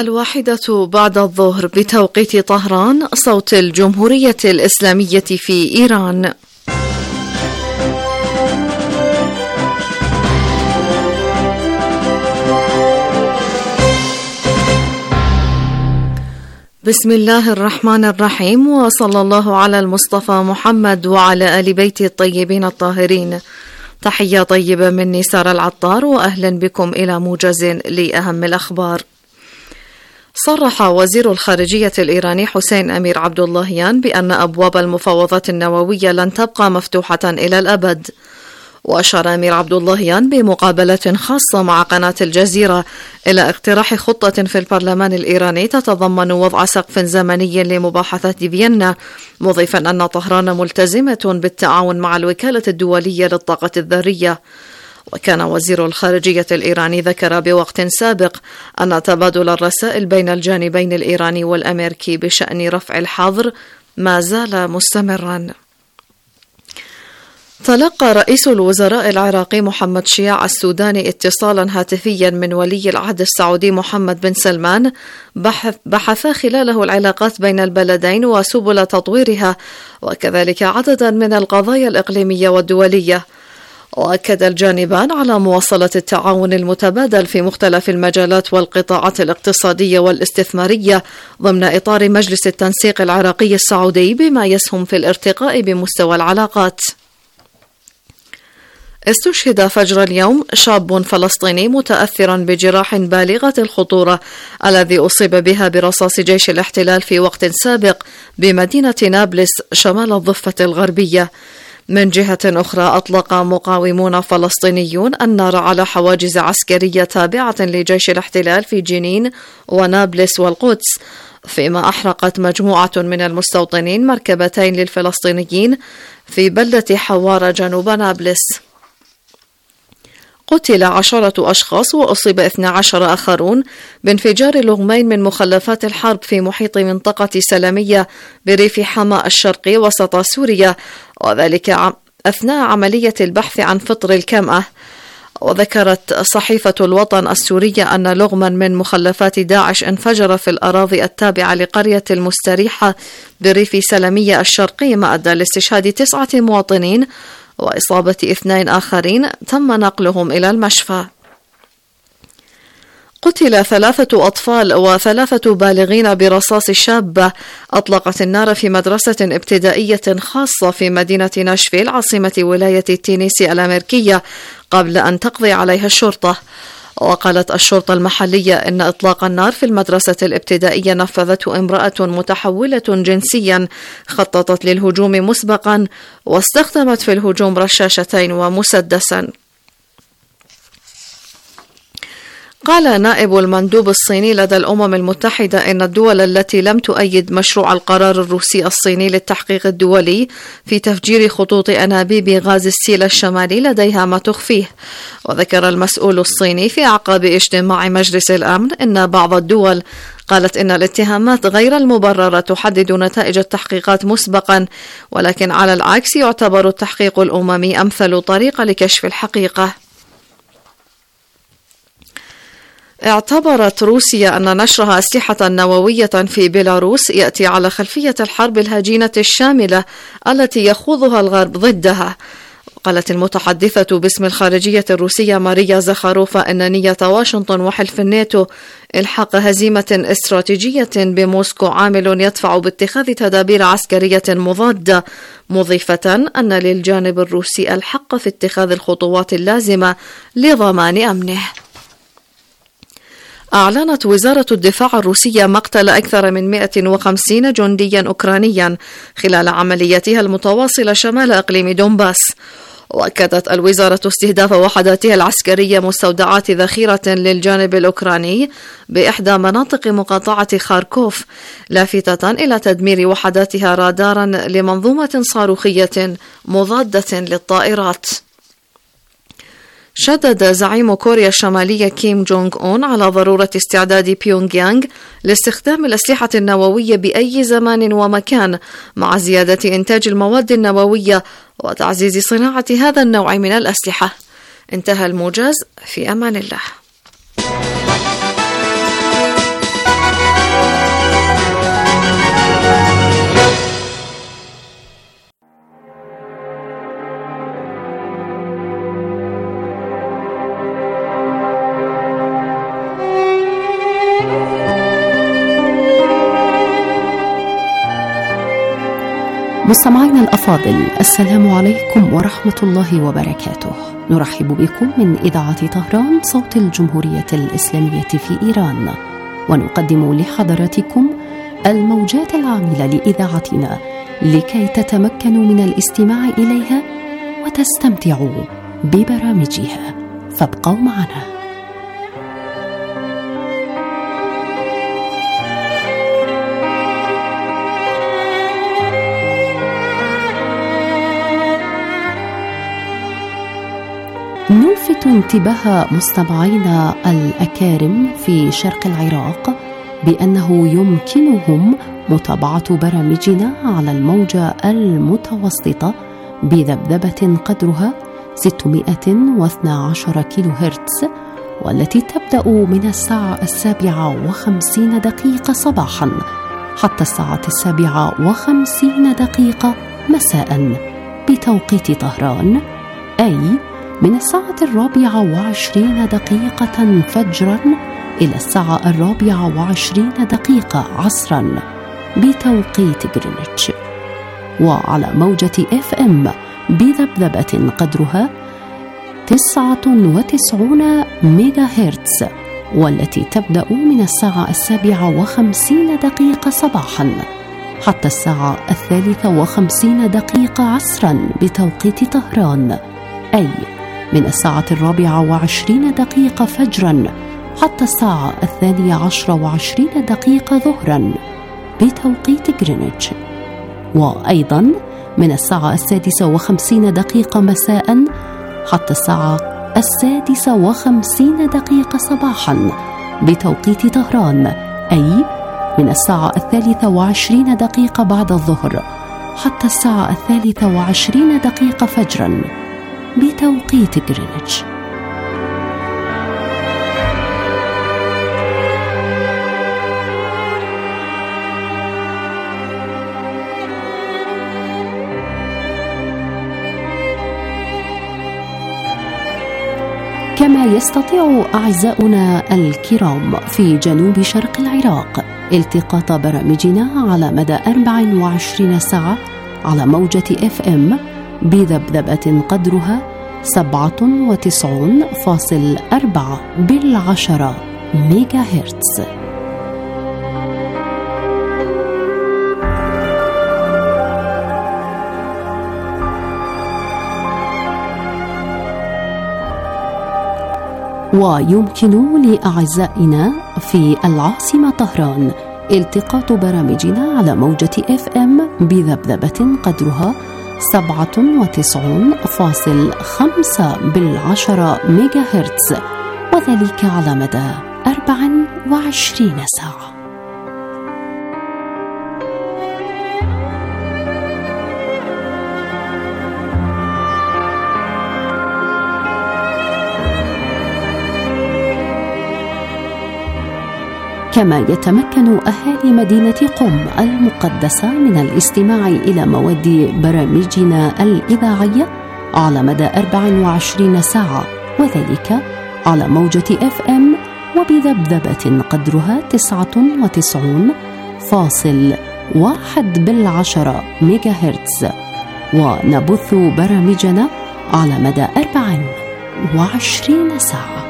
1:00 بتوقيت طهران، صوت الجمهورية الإسلامية في إيران. بسم الله الرحمن الرحيم، وصلى الله على المصطفى محمد وعلى آل بيته الطيبين الطاهرين. تحية طيبة مني سارة العطار، وأهلا بكم إلى موجز لأهم الأخبار. صرح وزير الخارجية الإيراني حسين أمير عبد اللهيان بأن أبواب المفاوضات النووية لن تبقى مفتوحة إلى الأبد. وأشار أمير عبد اللهيان بمقابلة خاصة مع قناة الجزيرة إلى اقتراح خطة في البرلمان الإيراني تتضمن وضع سقف زمني لمباحثات فيينا، مضيفا أن طهران ملتزمة بالتعاون مع الوكالة الدولية للطاقة الذرية. وكان وزير الخارجية الإيراني ذكر بوقت سابق أن تبادل الرسائل بين الجانبين الإيراني والأمريكي بشأن رفع الحظر ما زال مستمرا. تلقى رئيس الوزراء العراقي محمد شياع السوداني اتصالا هاتفيا من ولي العهد السعودي محمد بن سلمان بحثا خلاله العلاقات بين البلدين وسبل تطويرها، وكذلك عددا من القضايا الإقليمية والدولية. وأكد الجانبان على مواصلة التعاون المتبادل في مختلف المجالات والقطاعات الاقتصادية والاستثمارية ضمن إطار مجلس التنسيق العراقي السعودي، بما يسهم في الارتقاء بمستوى العلاقات. استشهد فجر اليوم شاب فلسطيني متأثرا بجراح بالغة الخطورة الذي أصيب بها برصاص جيش الاحتلال في وقت سابق بمدينة نابلس شمال الضفة الغربية. من جهة أخرى، أطلق مقاومون فلسطينيون النار على حواجز عسكرية تابعة لجيش الاحتلال في جنين ونابلس والقدس، فيما أحرقت مجموعة من المستوطنين مركبتين للفلسطينيين في بلدة حوارة جنوب نابلس. قتل 10 أشخاص وأصيب 12 آخرون بانفجار لغمين من مخلفات الحرب في محيط منطقة سلمية بريف حما الشرقي وسط سوريا، وذلك أثناء عملية البحث عن فطر الكمأة. وذكرت صحيفة الوطن السورية أن لغما من مخلفات داعش انفجر في الأراضي التابعة لقرية المستريحة بريف سلمية الشرقي، ما أدى لاستشهاد 9 مواطنين وإصابة 2 آخرين تم نقلهم إلى المشفى. قتل 3 أطفال و3 بالغين برصاص شابة أطلقت النار في مدرسة ابتدائية خاصة في مدينة ناشفيل عاصمة ولاية تينيسي الأمريكية قبل أن تقضي عليها الشرطة. وقالت الشرطة المحلية إن إطلاق النار في المدرسة الابتدائية نفذته امرأة متحولة جنسيا خططت للهجوم مسبقا، واستخدمت في الهجوم رشاشتين ومسدسا. قال نائب المندوب الصيني لدى الأمم المتحدة إن الدول التي لم تؤيد مشروع القرار الروسي الصيني للتحقيق الدولي في تفجير خطوط أنابيب غاز السيل الشمالي لديها ما تخفيه. وذكر المسؤول الصيني في أعقاب اجتماع مجلس الأمن إن بعض الدول قالت إن الاتهامات غير المبررة تحدد نتائج التحقيقات مسبقا، ولكن على العكس يعتبر التحقيق الأممي أمثل طريقة لكشف الحقيقة. اعتبرت روسيا أن نشرها أسلحة نووية في بيلاروس يأتي على خلفية الحرب الهجينة الشاملة التي يخوضها الغرب ضدها. قالت المتحدثة باسم الخارجية الروسية ماريا زخاروفا أن نية واشنطن وحلف الناتو إلحاق هزيمة استراتيجية بموسكو عامل يدفع باتخاذ تدابير عسكرية مضادة، مضيفة أن للجانب الروسي الحق في اتخاذ الخطوات اللازمة لضمان أمنه. أعلنت وزارة الدفاع الروسية مقتل أكثر من 150 جنديا أوكرانيا خلال عملياتها المتواصلة شمال إقليم دونباس. وأكدت الوزارة استهداف وحداتها العسكرية مستودعات ذخيرة للجانب الأوكراني بإحدى مناطق مقاطعة خاركوف، لافتة إلى تدمير وحداتها رادارا لمنظومة صاروخية مضادة للطائرات. شدد زعيم كوريا الشمالية كيم جونغ أون على ضرورة استعداد بيونغ يانغ لاستخدام الأسلحة النووية بأي زمان ومكان، مع زيادة إنتاج المواد النووية وتعزيز صناعة هذا النوع من الأسلحة. انتهى الموجز، في أمان الله. مستمعينا الأفاضل، السلام عليكم ورحمة الله وبركاته. نرحب بكم من إذاعة طهران صوت الجمهورية الإسلامية في إيران، ونقدم لحضراتكم الموجات العاملة لإذاعتنا لكي تتمكنوا من الاستماع إليها وتستمتعوا ببرامجها، فابقوا معنا. نلفت انتباه مستمعينا الأكارم في شرق العراق بأنه يمكنهم متابعة برامجنا على الموجة المتوسطة بذبذبة قدرها 612 كيلو هرتز، والتي تبدأ من الساعة 7:50 صباحا حتى الساعة 7:50 مساء بتوقيت طهران، أي من الساعة 24 فجرا إلى الساعة 24 عصرا بتوقيت غرينتش. وعلى موجة FM بذبذبة قدرها 99 ميجا هرتز، والتي تبدأ من الساعة 7:50 صباحا حتى الساعة 53 عصرا بتوقيت طهران، أي من الساعة 24 فجرا حتى الساعة 12:20 ظهرا بتوقيت غرينتش. وأيضا من الساعة 6:50 مساء حتى الساعة 6:50 صباحا بتوقيت طهران، أي من الساعة 23 بعد الظهر حتى الساعة 23 فجرا بتوقيت غرينتش. كما يستطيع أعزاؤنا الكرام في جنوب شرق العراق التقاط برامجنا على مدى 24 ساعة على موجة FM بذبذبة قدرها 97.4 ميجا هرتز. ويمكن لأعزائنا في العاصمة طهران التقاط برامجنا على موجة FM بذبذبة قدرها 97.5 ميجا هرتز، وذلك على مدى 24 ساعة. كما يتمكن أهالي مدينة قم المقدسة من الاستماع إلى مواد برامجنا الإذاعية على مدى 24 ساعة، وذلك على موجة FM وبذبذبة قدرها 99.1 ميجا هرتز. ونبث برامجنا على مدى 24 ساعة.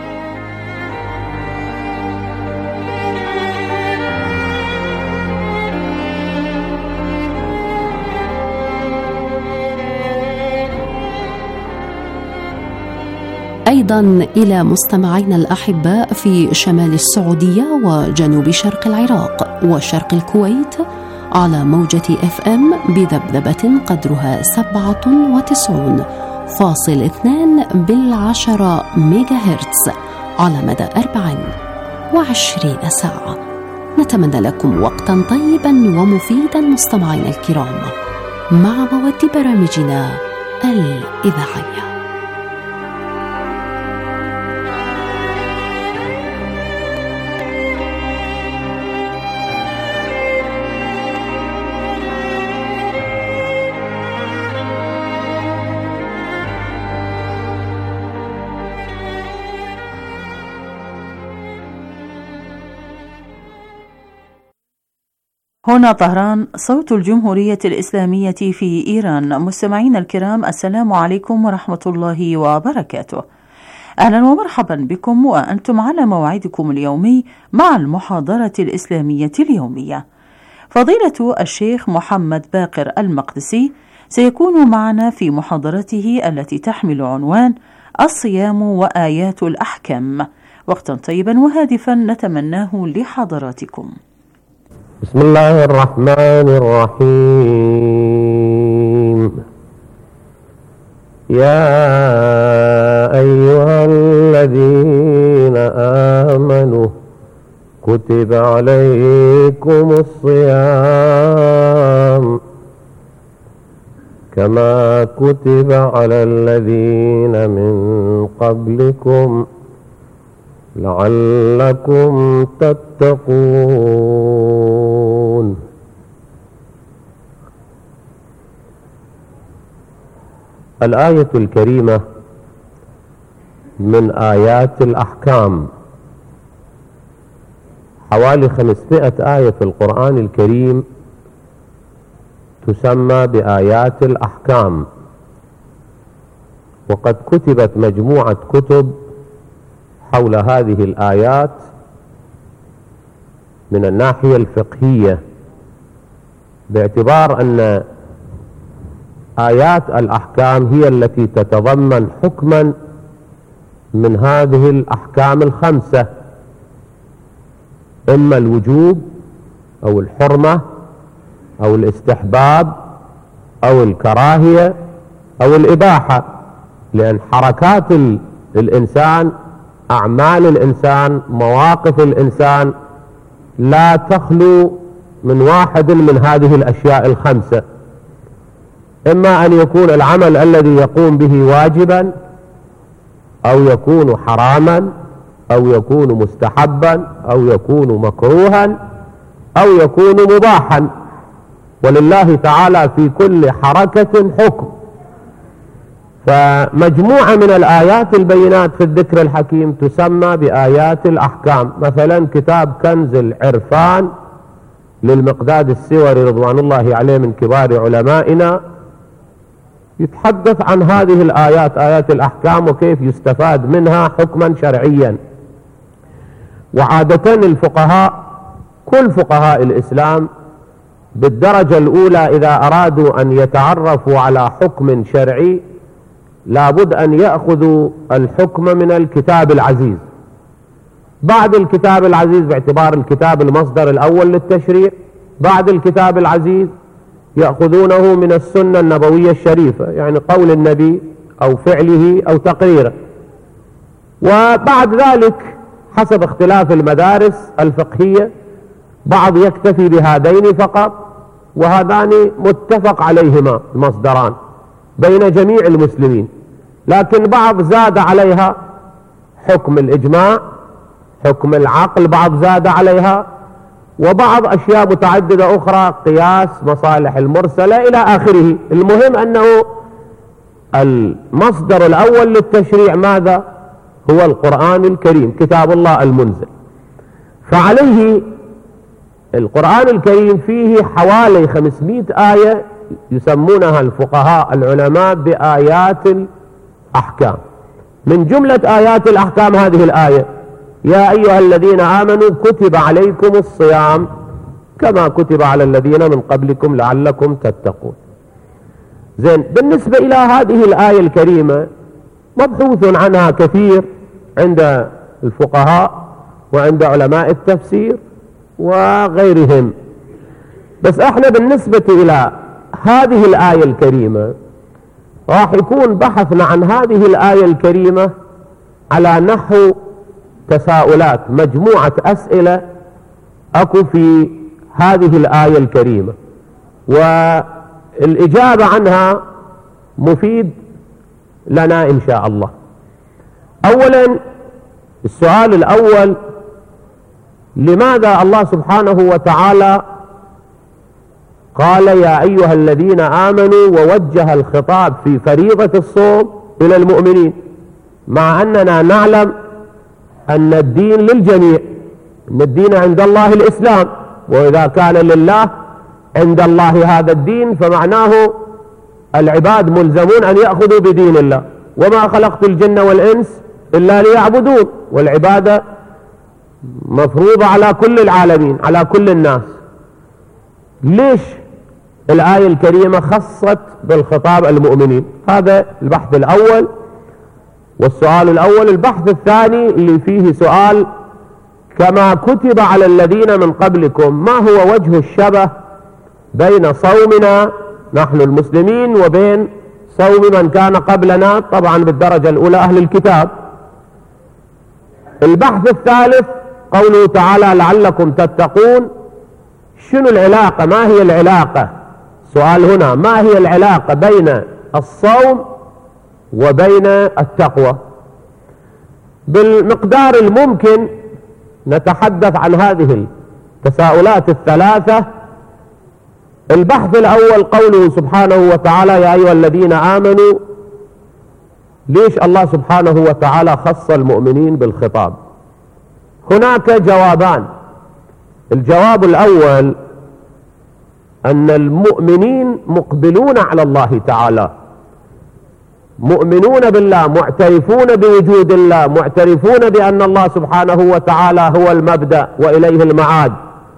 أيضا إلى مستمعينا الأحباء في شمال السعودية وجنوب شرق العراق وشرق الكويت على موجة FM بذبذبة قدرها 97.2 ميجا هرتز على مدى 24 ساعة. نتمنى لكم وقتا طيبا ومفيدا مستمعينا الكرام مع مواد برامجنا الإذاعية. هنا طهران، صوت الجمهورية الإسلامية في إيران. مستمعين الكرام، السلام عليكم ورحمة الله وبركاته. أهلا ومرحبا بكم وأنتم على موعدكم اليومي مع المحاضرة الإسلامية اليومية. فضيلة الشيخ محمد باقر المقدسي سيكون معنا في محاضرته التي تحمل عنوان الصيام وآيات الأحكام. وقتا طيبا وهادفا نتمناه لحضراتكم. بسم الله الرحمن الرحيم. يا أيها الذين آمنوا كتب عليكم الصيام كما كتب على الذين من قبلكم لعلكم تتقون. الآية الكريمة من آيات الأحكام، حوالي 500 آية في القرآن الكريم تسمى بآيات الأحكام، وقد كتبت مجموعة كتب حول هذه الآيات من الناحية الفقهية، باعتبار أن آيات الأحكام هي التي تتضمن حكما من هذه الأحكام الخمسة، إما الوجوب أو الحرمة أو الاستحباب أو الكراهية أو الإباحة، لأن حركات الإنسان، أعمال الإنسان، مواقف الإنسان لا تخلو من واحد من هذه الأشياء الخمسة، إما أن يكون العمل الذي يقوم به واجبا أو يكون حراما أو يكون مستحبا أو يكون مكروها أو يكون مباحا، ولله تعالى في كل حركة حكم. فمجموعة من الآيات البينات في الذكر الحكيم تسمى بآيات الأحكام. مثلا كتاب كنز العرفان للمقداد السوري رضوان الله عليه من كبار علمائنا يتحدث عن هذه الآيات، آيات الأحكام، وكيف يستفاد منها حكما شرعيا. وعادة الفقهاء، كل فقهاء الإسلام بالدرجة الأولى إذا أرادوا أن يتعرفوا على حكم شرعي لابد أن يأخذوا الحكم من الكتاب العزيز. بعد الكتاب العزيز، باعتبار الكتاب المصدر الأول للتشريع، بعد الكتاب العزيز يأخذونه من السنة النبوية الشريفة، يعني قول النبي أو فعله أو تقريره. وبعد ذلك حسب اختلاف المدارس الفقهية بعض يكتفي بهذين فقط، وهذان متفق عليهما المصدران بين جميع المسلمين، لكن بعض زاد عليها حكم الإجماع، حكم العقل، بعض زاد عليها، وبعض أشياء متعددة أخرى، قياس، مصالح المرسلة إلى آخره. المهم أنه المصدر الأول للتشريع ماذا؟ هو القرآن الكريم، كتاب الله المنزل. فعليه القرآن الكريم فيه حوالي 500 آية يسمونها الفقهاء العلماء بآيات الأحكام. من جملة آيات الأحكام هذه الآية: يا أيها الذين آمنوا كتب عليكم الصيام كما كتب على الذين من قبلكم لعلكم تتقون. زين، بالنسبة إلى هذه الآية الكريمة مبحوث عنها كثير عند الفقهاء وعند علماء التفسير وغيرهم، بس احنا بالنسبة إلى هذه الآية الكريمة راح يكون بحثنا عن هذه الآية الكريمة على نحو تساؤلات، مجموعة أسئلة أكو في هذه الآية الكريمة، والإجابة عنها مفيد لنا إن شاء الله. أولا، السؤال الأول: لماذا الله سبحانه وتعالى قال يا أيها الذين آمنوا ووجه الخطاب في فريضة الصوم إلى المؤمنين، مع أننا نعلم أن الدين للجميع، أن الدين عند الله الإسلام، وإذا كان لله عند الله هذا الدين فمعناه العباد ملزمون أن يأخذوا بدين الله. وما خلقت الجن والإنس إلا ليعبدون، والعبادة مفروضة على كل العالمين، على كل الناس. ليش الآية الكريمة خصت بالخطاب المؤمنين؟ هذا البحث الأول والسؤال الأول. البحث الثاني اللي فيه سؤال: كما كتب على الذين من قبلكم، ما هو وجه الشبه بين صومنا نحن المسلمين وبين صوم من كان قبلنا، طبعا بالدرجة الأولى أهل الكتاب. البحث الثالث قوله تعالى: لعلكم تتقون. شنو العلاقة؟ ما هي العلاقة؟ سؤال هنا: ما هي العلاقة بين الصوم وبين التقوى؟ بالمقدار الممكن نتحدث عن هذه التساؤلات الثلاثة. البحث الأول قوله سبحانه وتعالى: يا أيها الذين آمنوا. ليش الله سبحانه وتعالى خص المؤمنين بالخطاب؟ هناك جوابان. الجواب الأول أن المؤمنين مقبلون على الله تعالى، مؤمنون بالله، معترفون بوجود الله، معترفون بأن الله سبحانه وتعالى هو المبدأ وإليه المعاد.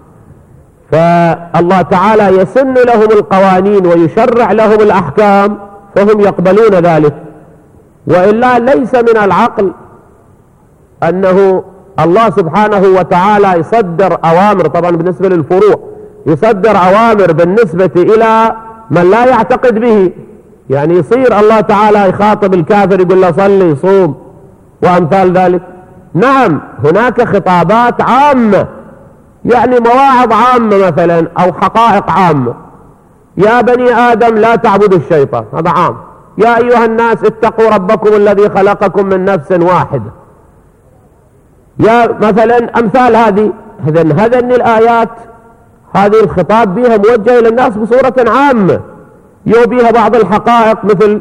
فالله تعالى يسن لهم القوانين ويشرع لهم الأحكام فهم يقبلون ذلك. وإلا ليس من العقل أنه الله سبحانه وتعالى يصدر أوامر، طبعا بالنسبة للفروع يصدر أوامر بالنسبة إلى من لا يعتقد به. يعني يصير الله تعالى يخاطب الكافر يقول له صلي صوم وأمثال ذلك. نعم هناك خطابات عامة، يعني مواعظ عامة مثلا أو حقائق عامة. يا بني آدم لا تعبدوا الشيطان، هذا عام. يا أيها الناس اتقوا ربكم الذي خلقكم من نفس واحدة، يا مثلا أمثال هذه. هذين الآيات هذه الخطاب بها موجه إلى الناس بصورة عامة، يوبيها بعض الحقائق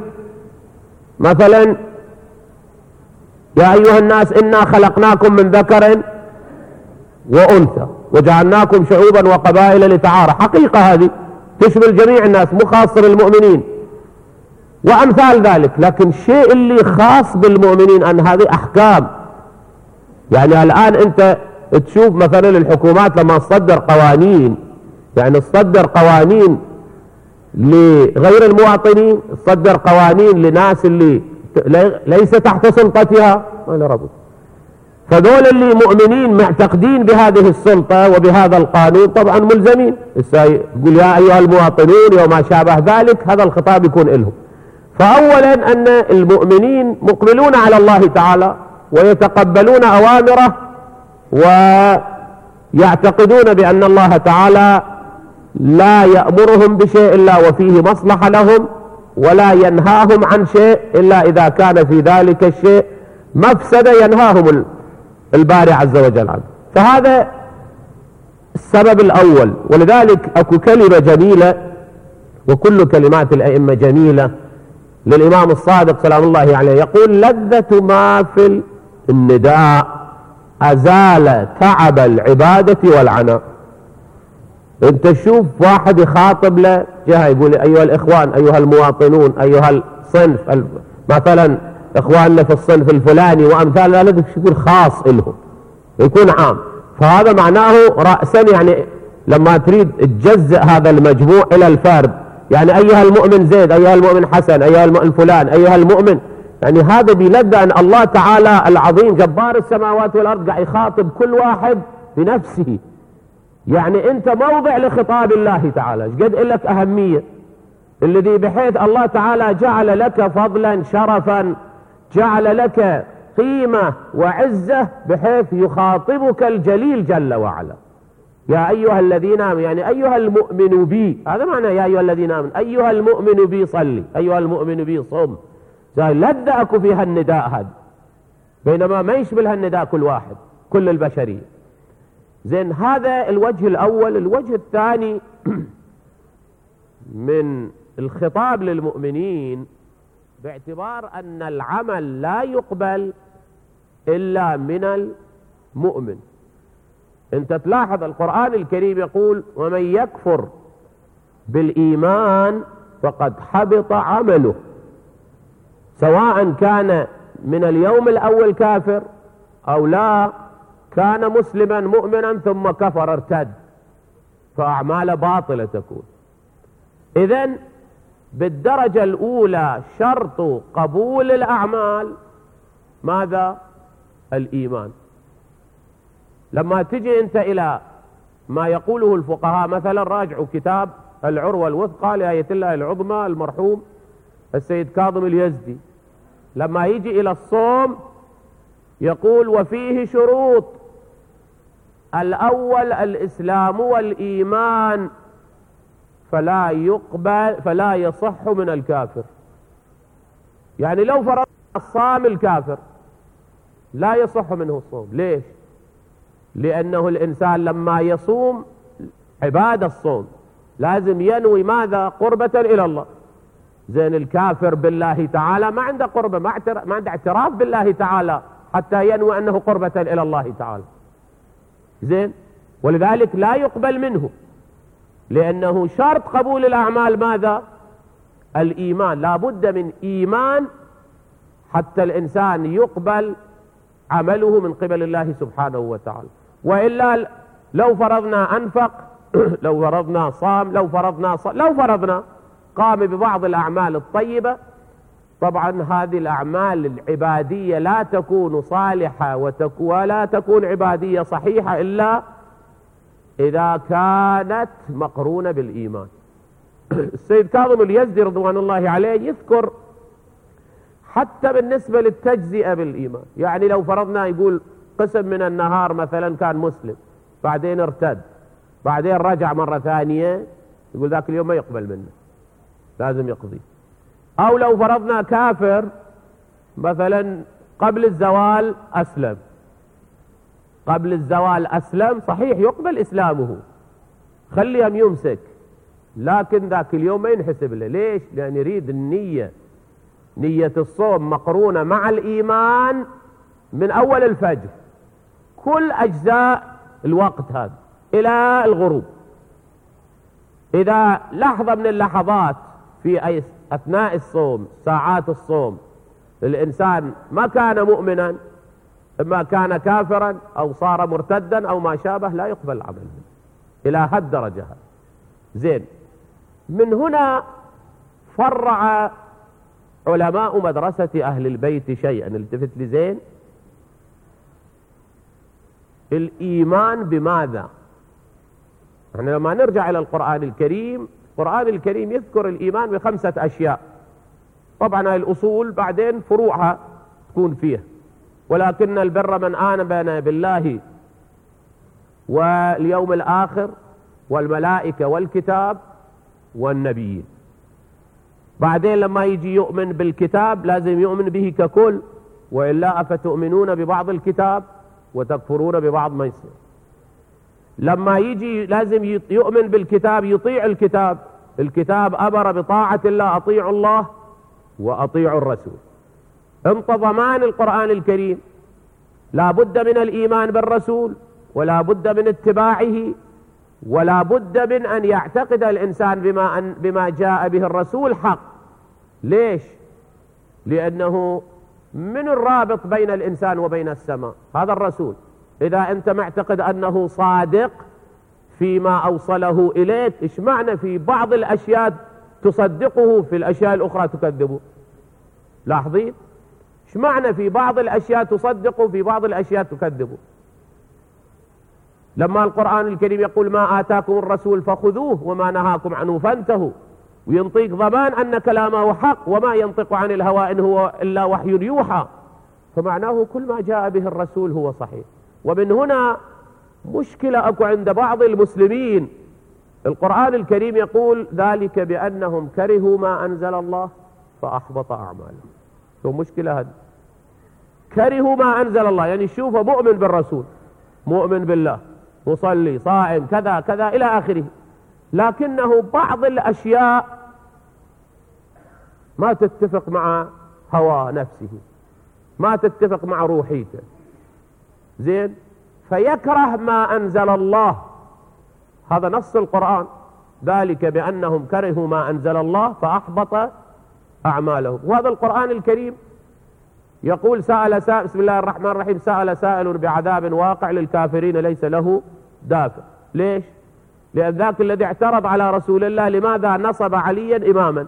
مثلا يا أيها الناس إنا خلقناكم من ذكر وأنثى وجعلناكم شعوبا وقبائل لتعارفوا. حقيقة هذه تشمل جميع الناس مو خاصة بالمؤمنين وأمثال ذلك. لكن الشيء اللي خاص بالمؤمنين أن هذه أحكام. يعني الآن أنت تشوف مثلا الحكومات لما تصدر قوانين، يعني تصدر قوانين لغير المواطنين، تصدر قوانين لناس اللي ليس تحت سلطتها، ما له ربط. فذول اللي مؤمنين معتقدين بهذه السلطة وبهذا القانون طبعا ملزمين. يقول يا أيها المواطنون وما شابه ذلك، هذا الخطاب يكون لهم. فأولا أن المؤمنين مقبلون على الله تعالى ويتقبلون أوامره ويعتقدون بأن الله تعالى لا يأمرهم بشيء إلا وفيه مصلحة لهم، ولا ينهاهم عن شيء إلا إذا كان في ذلك الشيء مفسدة ينهاهم الباري عز وجل عنه. فهذا السبب الأول. ولذلك أكو كلمة جميلة، وكل كلمات الأئمة جميلة، للإمام الصادق سلام الله عليه، يقول: لذة ما في النداء أزال تعب العبادة والعناء. انت تشوف واحد يخاطب له جهة يقول أيها الإخوان، أيها المواطنون، أيها الصنف، مثلا إخواننا في الصنف الفلاني وأمثال ذلك، يقول خاص لهم، يكون عام. فهذا معناه رأسا، يعني لما تريد تجزء هذا المجموع إلى الفرد، يعني أيها المؤمن زيد، أيها المؤمن حسن، أيها المؤمن فلان، أيها المؤمن، يعني هذا بيلدى أن الله تعالى العظيم جبار السماوات والأرض قاعد يخاطب كل واحد بنفسه. يعني أنت موضع لخطاب الله تعالى، قد لك أهمية، الذي بحيث الله تعالى جعل لك فضلا شرفا، جعل لك قيمة وعزة، بحيث يخاطبك الجليل جل وعلا. يا أيها الذين آمنوا، يعني أيها المؤمن بي، هذا معنى يا أيها الذين آمنوا، أيها المؤمن بي صلي، أيها المؤمن بي صم. لذة أكو فيها النداء هذا، بينما ما يشبه النداء كل واحد، كل البشرية. زين، هذا الوجه الأول. الوجه الثاني من الخطاب للمؤمنين، باعتبار أن العمل لا يقبل إلا من المؤمن، انت تلاحظ القرآن الكريم يقول ومن يكفر بالإيمان فقد حبط عمله، سواء كان من اليوم الأول كافر أو لا، كان مسلما مؤمنا ثم كفر ارتد، فأعماله باطلة تكون. إذن بالدرجة الأولى شرط قبول الأعمال ماذا؟ الإيمان. لما تجي أنت إلى ما يقوله الفقهاء، مثلا راجعوا كتاب العروة الوثقى لآية الله العظمى المرحوم السيد كاظم اليزدي، لما يجي إلى الصوم يقول وفيه شروط: الأول الإسلام والإيمان، فلا يقبل فلا يصح من الكافر. يعني لو فرض الصام الكافر لا يصح منه الصوم. ليش؟ لأنه الإنسان لما يصوم عبادة الصوم لازم ينوي ماذا؟ قربة إلى الله. زين الكافر بالله تعالى ما عنده قربة، ما عنده اعتراف بالله تعالى حتى ينوي أنه قربة إلى الله تعالى. زين، ولذلك لا يقبل منه، لأنه شرط قبول الأعمال ماذا؟ الإيمان. لا بد من إيمان حتى الإنسان يقبل عمله من قبل الله سبحانه وتعالى. وإلا لو فرضنا أنفق، لو فرضنا صام، لو فرضنا قام ببعض الأعمال الطيبة، طبعا هذه الأعمال العبادية لا تكون صالحة ولا تكون عبادية صحيحة إلا إذا كانت مقرونة بالإيمان. السيد كاظم اليزدي رضوان الله عليه يذكر حتى بالنسبة للتجزئة بالإيمان، يعني لو فرضنا يقول قسم من النهار مثلا كان مسلم، بعدين ارتد، بعدين رجع مرة ثانية، يقول ذاك اليوم ما يقبل منه، لازم يقضي. أو لو فرضنا كافر مثلا قبل الزوال أسلم، قبل الزوال أسلم، صحيح يقبل إسلامه، خليهم يمسك، لكن ذاك اليوم ما ينحسب له. ليش؟ لأن يريد النية، نية الصوم مقرونة مع الإيمان من أول الفجر، كل أجزاء الوقت هذا إلى الغروب. إذا لحظة من اللحظات في أثناء الصوم، ساعات الصوم، الإنسان ما كان مؤمنا، إما كان كافرا أو صار مرتدا أو ما شابه، لا يقبل العمل إلى هالدرجة هذا. زين، من هنا فرع علماء مدرسة أهل البيت شيئا، التفت لي زين، الإيمان بماذا؟ يعني لما نرجع إلى القرآن الكريم، القرآن الكريم يذكر الإيمان ب5 أشياء، طبعا الأصول بعدين فروعها تكون فيها، ولكن البر من آمن بالله واليوم الآخر والملائكة والكتاب والنبيين. بعدين لما يجي يؤمن بالكتاب لازم يؤمن به ككل، وإلا أفتؤمنون ببعض الكتاب وتكفرون ببعض ما يصير. لما يجي لازم يؤمن بالكتاب، يطيع الكتاب، الكتاب أمر بطاعة الله، أطيعوا الله وأطيعوا الرسول. انت ضمان القرآن الكريم لا بد من الإيمان بالرسول، ولا بد من اتباعه، ولا بد من أن يعتقد الإنسان بما جاء به الرسول حق. ليش؟ لأنه من الرابط بين الإنسان وبين السماء هذا الرسول. إذا أنت معتقد أنه صادق فيما أوصله إليك، إيش معنى في بعض الأشياء تصدقه في الأشياء الأخرى تكذبه؟ لاحظين؟ إيش معنى في بعض الأشياء تصدقه في بعض الأشياء تكذبه؟ لما القرآن الكريم يقول ما آتاكم الرسول فخذوه وما نهاكم عنه فانتهوا، وينطيك ضمان أن كلامه حق، وما ينطق عن الهوى إن هو إلا وحي يوحى، فمعناه كل ما جاء به الرسول هو صحيح. ومن هنا مشكلة أكو عند بعض المسلمين، القرآن الكريم يقول ذلك بأنهم كرهوا ما أنزل الله فأحبط أعمالهم. شو مشكلة هذه؟ كرهوا ما أنزل الله، يعني شوفوا مؤمن بالرسول، مؤمن بالله، مصلي، صائم، كذا كذا إلى آخره، لكنه بعض الأشياء ما تتفق مع هوى نفسه، ما تتفق مع روحيته. زين، فيكره ما أنزل الله. هذا نص القرآن، ذلك بأنهم كرهوا ما أنزل الله فأحبط أعمالهم. وهذا القرآن الكريم يقول سأل سائل، بسم الله الرحمن الرحيم، سأل سائل بعذاب واقع للكافرين ليس له دافع. ليش؟ لأن ذاك الذي اعترض على رسول الله لماذا نصب عليا إماما،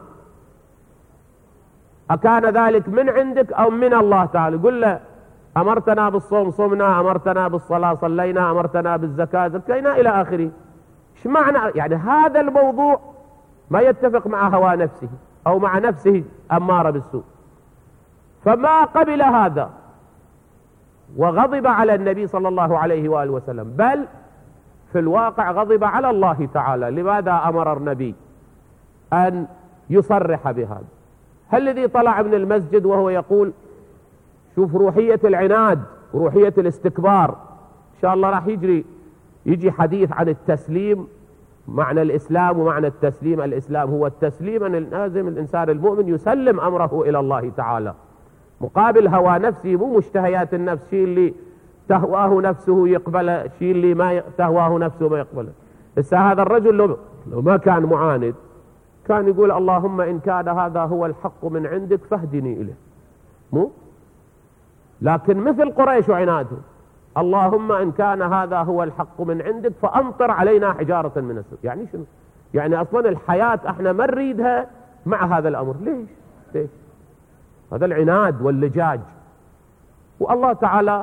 أكان ذلك من عندك أو من الله تعالى؟ قل له أمرتنا بالصوم صمنا، أمرتنا بالصلاة صلينا، أمرتنا بالزكاة زكينا إلى آخره. ايش معنى يعني هذا الموضوع ما يتفق مع هوى نفسه أو مع نفسه أمارة بالسوء، فما قبل هذا وغضب على النبي صلى الله عليه وآله وسلم، بل في الواقع غضب على الله تعالى. لماذا أمر النبي أن يصرح بهذا؟ هل الذي طلع من المسجد وهو يقول شوف روحية العناد وروحية الاستكبار، إن شاء الله راح يجي حديث عن التسليم، معنى الإسلام ومعنى التسليم. الإسلام هو التسليم، أن لازم الإنسان المؤمن يسلم أمره إلى الله تعالى مقابل هوى نفسه، مو مشتهيات النفس، شيء اللي تهواه نفسه يقبله، شيء اللي ما تهواه نفسه ما يقبله. هسه هذا الرجل لو ما كان معاند كان يقول اللهم إن كان هذا هو الحق من عندك فاهدني إليه، مو لكن مثل قريش وعنادهم اللهم إن كان هذا هو الحق من عندك فأمطر علينا حجارة من السماء. يعني شنو؟ يعني أصلا الحياة احنا ما نريدها مع هذا الأمر. ليش؟ هذا العناد واللجاج. والله تعالى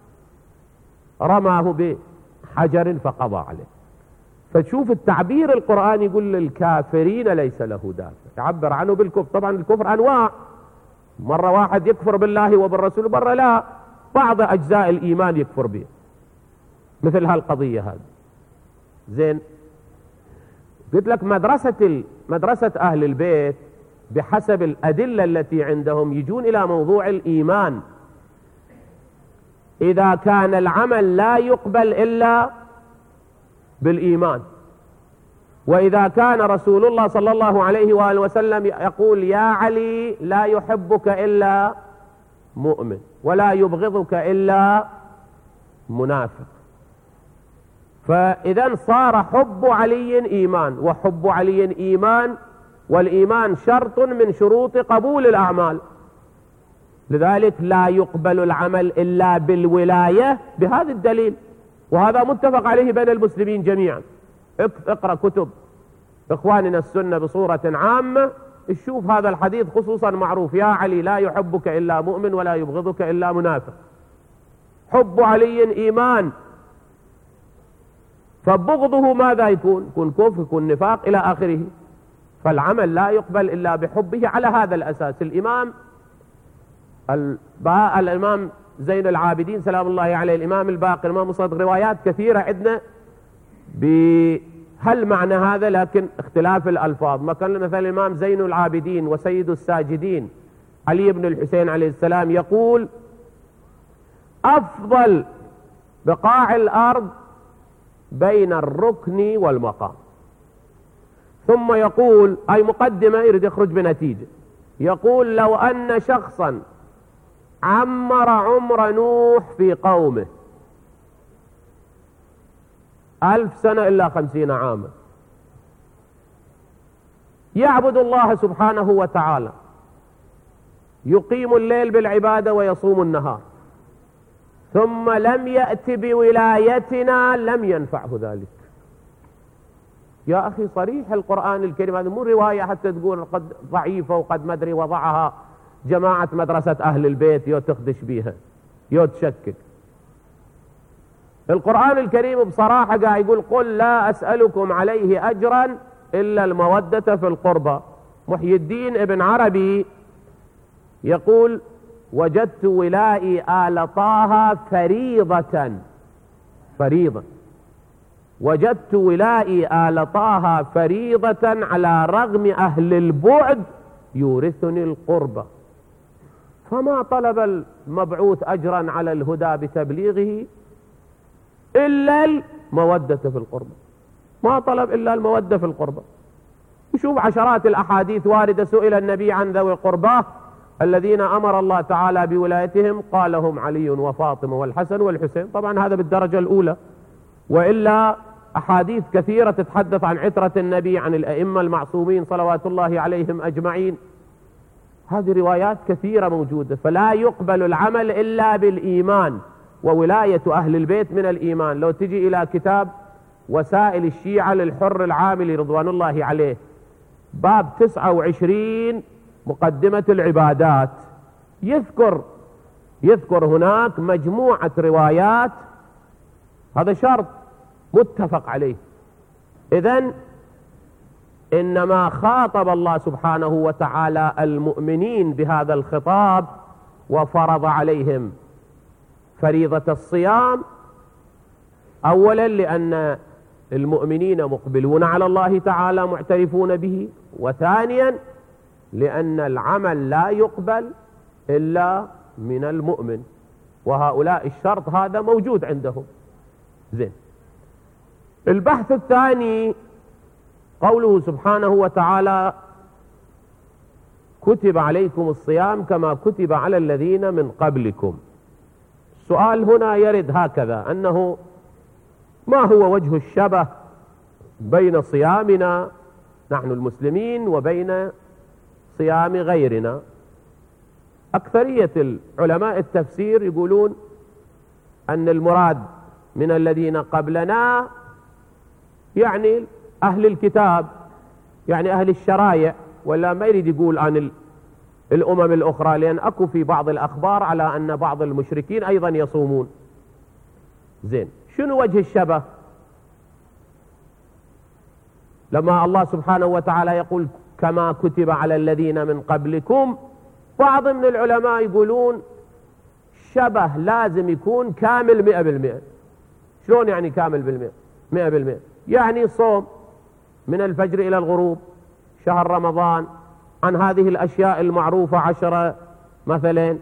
رماه بحجر فقضى عليه. فتشوف التعبير القرآني يقول للكافرين ليس له دافع، يعبر عنه بالكفر. طبعا الكفر أنواع، مرة واحد يكفر بالله وبالرسول، مرة لا، بعض أجزاء الإيمان يكفر به، مثل هالقضية هذه. زين، قلت لك مدرسة أهل البيت بحسب الأدلة التي عندهم يجون إلى موضوع الإيمان. إذا كان العمل لا يقبل إلا بالإيمان، وإذا كان رسول الله صلى الله عليه وآله وسلم يقول يا علي لا يحبك إلا مؤمن ولا يبغضك إلا منافق، فإذا صار حب علي إيمان، وحب علي إيمان، والإيمان شرط من شروط قبول الأعمال. لذلك لا يقبل العمل إلا بالولاية بهذا الدليل، وهذا متفق عليه بين المسلمين جميعا. اقرأ كتب إخواننا السنة بصورة عامة، تشوف هذا الحديث خصوصا معروف، يا علي لا يحبك إلا مؤمن ولا يبغضك إلا منافق. حب علي إيمان، فبغضه ماذا يكون كفر، يكون نفاق إلى آخره. فالعمل لا يقبل إلا بحبه. على هذا الأساس الإمام زين العابدين سلام الله عليه، الإمام الباقر، الإمام الصادق، روايات كثيرة عندنا بهل معنى هذا، لكن اختلاف الألفاظ. مثلا الإمام زين العابدين وسيد الساجدين علي بن الحسين عليه السلام يقول أفضل بقاع الأرض بين الركن والمقام. ثم يقول، أي مقدمة يريد يخرج بنتيجة، يقول لو أن شخصا عمر عمر نوح في قومه 1000 سنة إلا 50 عاما، يعبد الله سبحانه وتعالى، يقيم الليل بالعبادة ويصوم النهار، ثم لم يأت بولايتنا لم ينفعه ذلك. يا أخي صريح القرآن الكريم، هذا مو رواية حتى تقول قد ضعيفة وقد مدري وضعها جماعة مدرسة أهل البيت يو تخدش بيها يو تشكك. القرآن الكريم بصراحة قاعد يقول قل لا أسألكم عليه أجرا إلا المودة في القربى. محي الدين ابن عربي يقول وجدت ولائي آل طه فريضة، وجدت ولائي آل طه فريضة على رغم أهل البعد يورثني القربة. فما طلب المبعوث أجرا على الهدى بتبليغه إلا المودة في القربة، ما طلب إلا المودة في القربة. وشوف عشرات الأحاديث واردة، سئل النبي عن ذوي القربى الذين أمر الله تعالى بولايتهم قالهم علي وفاطمة والحسن والحسين. طبعا هذا بالدرجة الأولى، وإلا أحاديث كثيرة تتحدث عن عترة النبي، عن الأئمة المعصومين صلوات الله عليهم أجمعين. هذه روايات كثيرة موجودة. فلا يقبل العمل إلا بالإيمان، وولاية أهل البيت من الإيمان. لو تجي إلى كتاب وسائل الشيعة للحر العاملي رضوان الله عليه، باب 29 مقدمة العبادات، يذكر هناك مجموعة روايات. هذا شرط متفق عليه. إذن إنما خاطب الله سبحانه وتعالى المؤمنين بهذا الخطاب وفرض عليهم فريضة الصيام، أولا لأن المؤمنين مقبلون على الله تعالى معترفون به، وثانيا لأن العمل لا يقبل إلا من المؤمن، وهؤلاء الشرط هذا موجود عندهم. زين. البحث الثاني قوله سبحانه وتعالى كتب عليكم الصيام كما كتب على الذين من قبلكم. السؤال هنا يرد هكذا، أنه ما هو وجه الشبه بين صيامنا نحن المسلمين وبين صيام غيرنا؟ أكثرية العلماء التفسير يقولون أن المراد من الذين قبلنا يعني أهل الكتاب، يعني أهل الشرائع، ولا ما يريد يقول عن الأمم الأخرى، لأن أكو في بعض الأخبار على أن بعض المشركين أيضا يصومون. زين، شنو وجه الشبه لما الله سبحانه وتعالى يقول كما كتب على الذين من قبلكم؟ بعض من العلماء يقولون شبه لازم يكون كامل 100%. شلون يعني كامل 100%؟ يعني صوم من الفجر إلى الغروب، شهر رمضان، عن هذه الأشياء المعروفة 10 مثلا.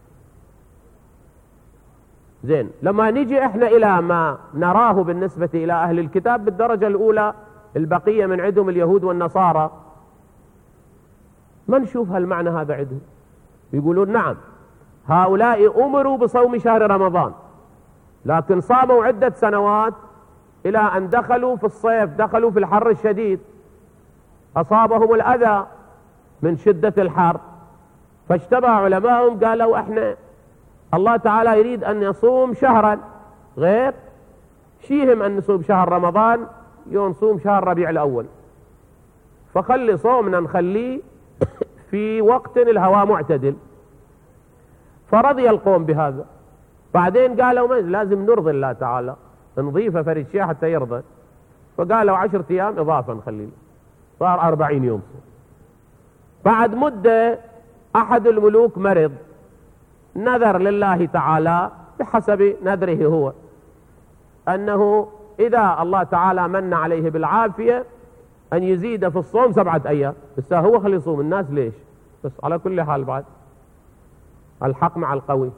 زين، لما نيجي احنا إلى ما نراه بالنسبة إلى أهل الكتاب بالدرجة الأولى، البقية من عندهم اليهود والنصارى، ما نشوف هالمعنى هذا عندهم. يقولون نعم هؤلاء أمروا بصوم شهر رمضان، لكن صاموا عدة سنوات إلى أن دخلوا في الصيف، دخلوا في الحر الشديد، أصابهم الأذى من شدة الحر، فاشتبه علماءهم قالوا احنا الله تعالى يريد أن يصوم شهرا غير شيهم أن نصوم شهر رمضان، ينصوم شهر ربيع الأول، فخلي صومنا نخليه في وقت الهواء معتدل. فرضي القوم بهذا. بعدين قالوا لازم نرضي الله تعالى، نضيفه فريد شيء حتى يرضى، فقالوا 10 أيام إضافة نخليه، صار 40 يوم. بعد مدة أحد الملوك مرض، نذر لله تعالى بحسب نذره هو أنه إذا الله تعالى من عليه بالعافية أن يزيد في الصوم 7 أيام. بس هو خلي يصوم، الناس ليش؟ بس على كل حال بعد الحق مع القوي.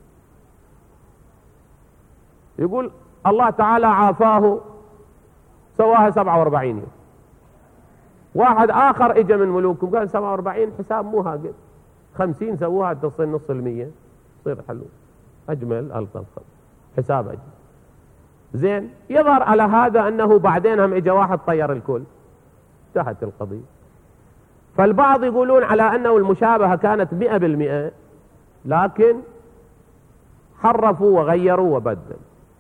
يقول الله تعالى عافاه سواها 47 يوم. واحد آخر إجا من ملوكهم قال 47 حساب مو هاقد، 50 سووها تصل نص المية، تصير حلو أجمل ألطف حساب أجمل. زين، يظهر على هذا أنه بعدين هم إجا واحد طير الكل، انتهت القضية. فالبعض يقولون على أنه المشابهة كانت 100%، لكن حرفوا وغيروا وبدلوا.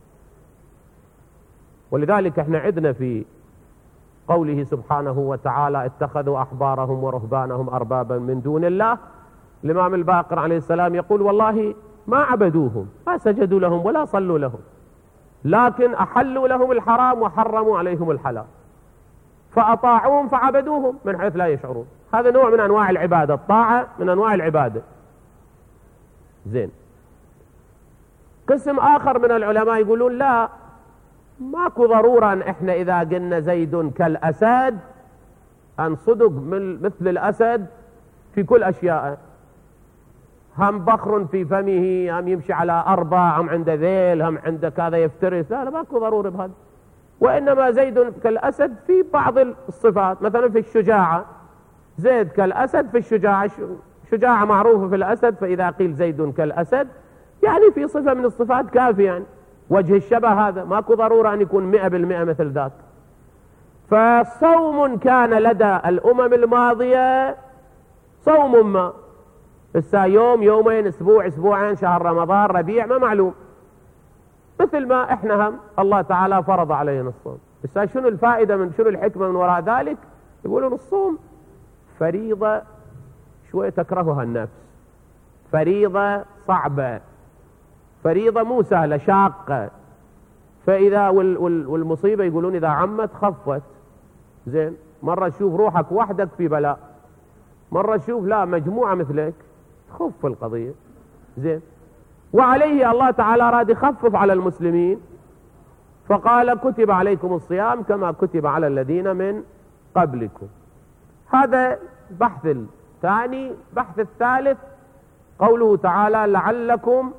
ولذلك احنا عدنا في قوله سبحانه وتعالى اتخذوا أحبارهم ورهبانهم أربابا من دون الله، الإمام الباقر عليه السلام يقول والله ما عبدوهم، ما سجدوا لهم ولا صلوا لهم، لكن أحلوا لهم الحرام وحرموا عليهم الحلال، فأطاعوهم فعبدوهم من حيث لا يشعرون. هذا نوع من أنواع العبادة، الطاعة من أنواع العبادة. زين، قسم آخر من العلماء يقولون لا، ماكو ضرورة أن إحنا إذا قلنا زيد كالأسد أن صدق مثل الأسد في كل أشياء، هم بخر في فمه، هم يمشي على 4، هم عنده ذيل، هم عنده كذا يفترس. لا ماكو ضرورة بهذا، وإنما زيد كالأسد في بعض الصفات، مثلا في الشجاعة، زيد كالأسد في الشجاعة. شجاعة معروفة في الأسد، فإذا قيل زيد كالأسد يعني في صفة من الصفات كافية، يعني وجه الشبه هذا، ماكو ضرورة أن يكون 100% مثل ذاك. فصوم كان لدى الأمم الماضية صوم ما، يوم يومين أسبوع أسبوعين شهر رمضان ربيع ما معلوم، مثل ما احنا هم الله تعالى فرض علينا الصوم. شنو الفائدة من شنو الحكمة من وراء ذلك؟ يقولون الصوم فريضة شوية تكرهها النفس، فريضة صعبة، فريضة مو سهلة شاقة، فإذا والمصيبة يقولون إذا عمت خفت. زين، مرة تشوف روحك وحدك في بلاء، مرة تشوف لا مجموعة مثلك تخف القضية. زين، وعليه الله تعالى راد يخفف على المسلمين، فقال كتب عليكم الصيام كما كتب على الذين من قبلكم. هذا بحث الثاني. بحث الثالث قوله تعالى لعلكم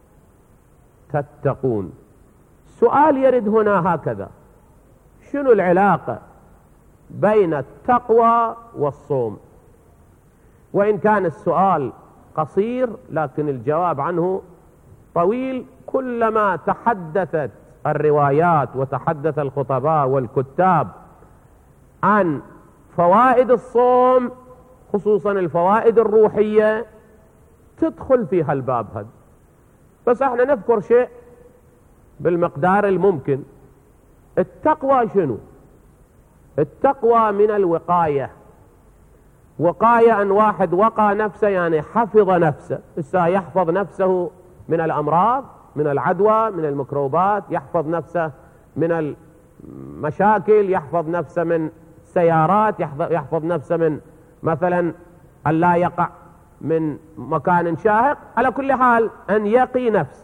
تتقون. سؤال يرد هنا هكذا: شنو العلاقة بين التقوى والصوم؟ وإن كان السؤال قصير لكن الجواب عنه طويل. كلما تحدثت الروايات وتحدث الخطباء والكتاب عن فوائد الصوم، خصوصا الفوائد الروحية، تدخل فيها الباب هذا. بس احنا نذكر شيء بالمقدار الممكن. التقوى شنو؟ التقوى من الوقاية. وقاية أن واحد وقى نفسه يعني حفظ نفسه، يحفظ نفسه من الأمراض، من العدوى، من الميكروبات، يحفظ نفسه من المشاكل، يحفظ نفسه من سيارات، يحفظ نفسه من مثلا أن لا يقع من مكان شاهق. على كل حال أن يقي نفسه.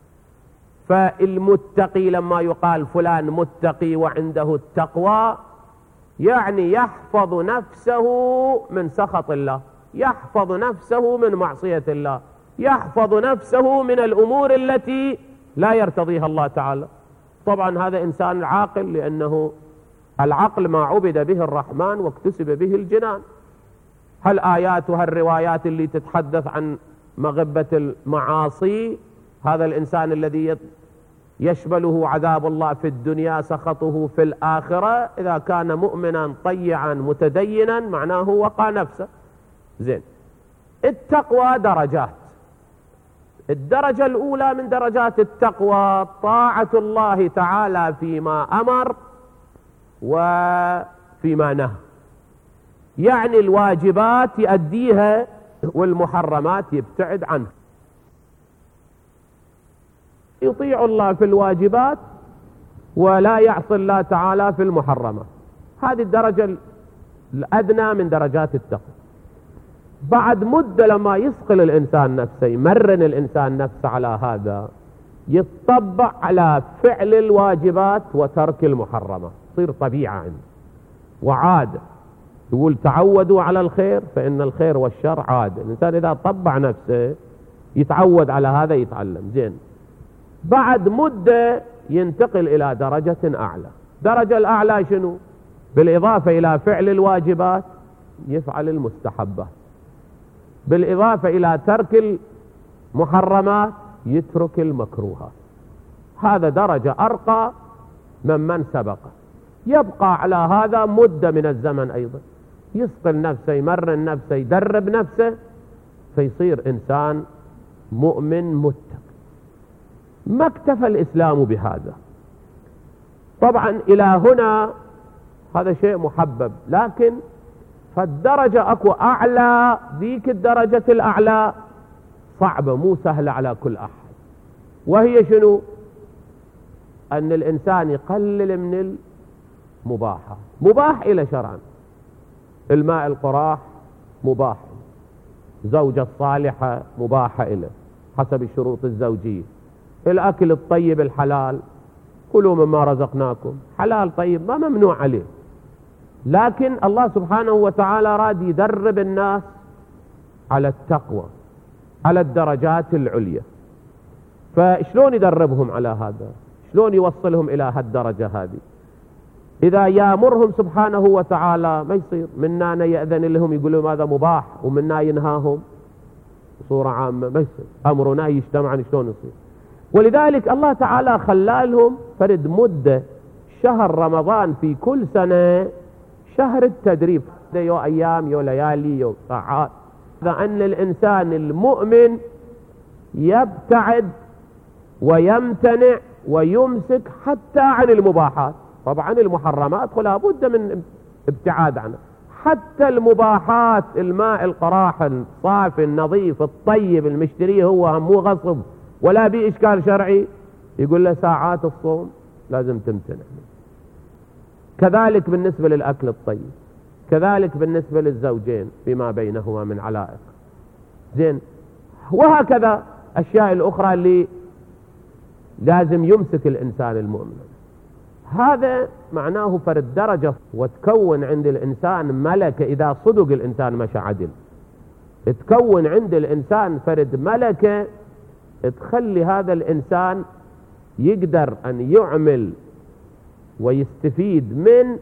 فالمتقي لما يقال فلان متقي وعنده التقوى يعني يحفظ نفسه من سخط الله، يحفظ نفسه من معصية الله، يحفظ نفسه من الأمور التي لا يرتضيها الله تعالى. طبعا هذا إنسان عاقل، لأنه العقل ما عبد به الرحمن واكتسب به الجنان. هالآيات وهالروايات اللي تتحدث عن مغبة المعاصي، هذا الإنسان الذي يشمله عذاب الله في الدنيا سخطه في الآخرة، إذا كان مؤمنا طيعا متدينا معناه وقى نفسه. زين، التقوى درجات. الدرجة الأولى من درجات التقوى طاعة الله تعالى فيما أمر وفيما نهى، يعني الواجبات يؤديها والمحرمات يبتعد عنها. يطيع الله في الواجبات ولا يعصي الله تعالى في المحرمات. هذه الدرجة الأدنى من درجات التقوى. بعد مدة لما يثقل الإنسان نفسه، يمرن الإنسان نفسه على هذا، يتطبع على فعل الواجبات وترك المحرمات، تصير طبيعة عنده وعادة. يقول تعودوا على الخير فإن الخير والشر عادة. الإنسان إذا طبع نفسه يتعود على هذا يتعلم. زين، بعد مدة ينتقل إلى درجة أعلى. درجة الأعلى شنو؟ بالإضافة إلى فعل الواجبات يفعل المستحبات، بالإضافة إلى ترك المحرمات يترك المكروهات. هذا درجة أرقى من سبقه. يبقى على هذا مدة من الزمن أيضا، يثقل نفسه، يمرن نفسه، يدرب نفسه، فيصير إنسان مؤمن متقي. ما اكتفى الإسلام بهذا. طبعا إلى هنا هذا شيء محبب، لكن فالدرجة أكو أعلى. ذيك الدرجة الأعلى صعبة، مو سهلة على كل أحد. وهي شنو؟ أن الإنسان يقلل من المباحة. مباح إلى شرعا، الماء القراح مباح، زوجة الصالحة مباحة إلى حسب الشروط الزوجية، الأكل الطيب الحلال، كلوا مما رزقناكم، حلال طيب ما ممنوع عليه. لكن الله سبحانه وتعالى راد يدرب الناس على التقوى، على الدرجات العليا. فشلون يدربهم على هذا؟ شلون يوصلهم إلى هالدرجة هذه؟ إذا يأمرهم سبحانه وتعالى ما يصير، منا يأذن لهم يقولوا هذا مباح ومنا ينهاهم صورة عامة، ما يصير أمرنا يجتمع شلون يصير. ولذلك الله تعالى خلالهم فرد مدة شهر رمضان في كل سنة شهر التدريب، يو أيام يو ليالي يو ساعات، أن الإنسان المؤمن يبتعد ويمتنع ويمسك حتى عن المباحات. طبعا المحرمات لا بد من ابتعاد عنها، حتى المباحات، الماء القراح الصافي النظيف الطيب المشتريه هو مو غصب ولا بإشكال شرعي، يقول له ساعات الصوم لازم تمتنع. كذلك بالنسبة للأكل الطيب، كذلك بالنسبة للزوجين فيما بينهما من علائق، زين، وهكذا أشياء الأخرى اللي لازم يمسك الإنسان المؤمن. هذا معناه فرد درجة، وتكون عند الإنسان ملكة إذا صدق الإنسان مشى عدل، تكون عند الإنسان فرد ملكة تخلي هذا الإنسان يقدر أن يعمل ويستفيد من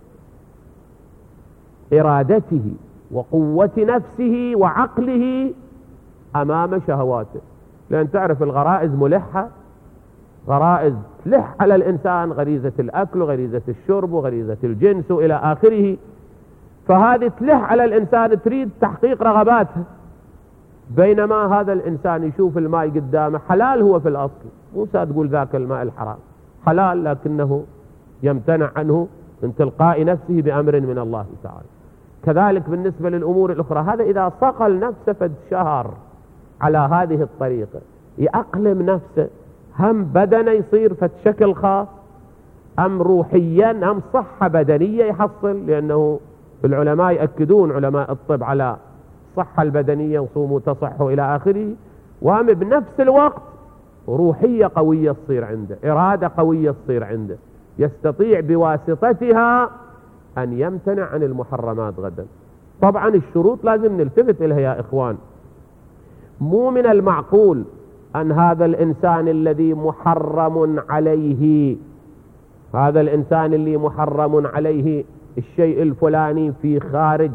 إرادته وقوة نفسه وعقله أمام شهواته. لأن تعرف الغرائز ملحة، غرائز تلح على الإنسان، غريزة الأكل وغريزة الشرب وغريزة الجنس إلى آخره، فهذه تلح على الإنسان تريد تحقيق رغباتها. بينما هذا الإنسان يشوف الماء قدامه حلال، هو في الأصل مو تقول ذاك الماء الحرام حلال، لكنه يمتنع عنه من تلقاء نفسه بأمر من الله تعالى. كذلك بالنسبة للأمور الأخرى، هذا إذا صقل نفسه فد شهر على هذه الطريقة يأقلم نفسه، هم بدنه يصير فد شكل خاص، أم روحيا، أم صحة بدنية يحصل، لأنه العلماء يأكدون علماء الطب على الصحة البدنية، وصوموا تصحوا إلى آخره، وهم بنفس الوقت روحية قوية تصير عنده، إرادة قوية تصير عنده، يستطيع بواسطتها أن يمتنع عن المحرمات غدا. طبعا الشروط لازم نلتفت إليها يا إخوان. مو من المعقول أن هذا الإنسان الذي محرم عليه، هذا الإنسان اللي محرم عليه الشيء الفلاني في خارج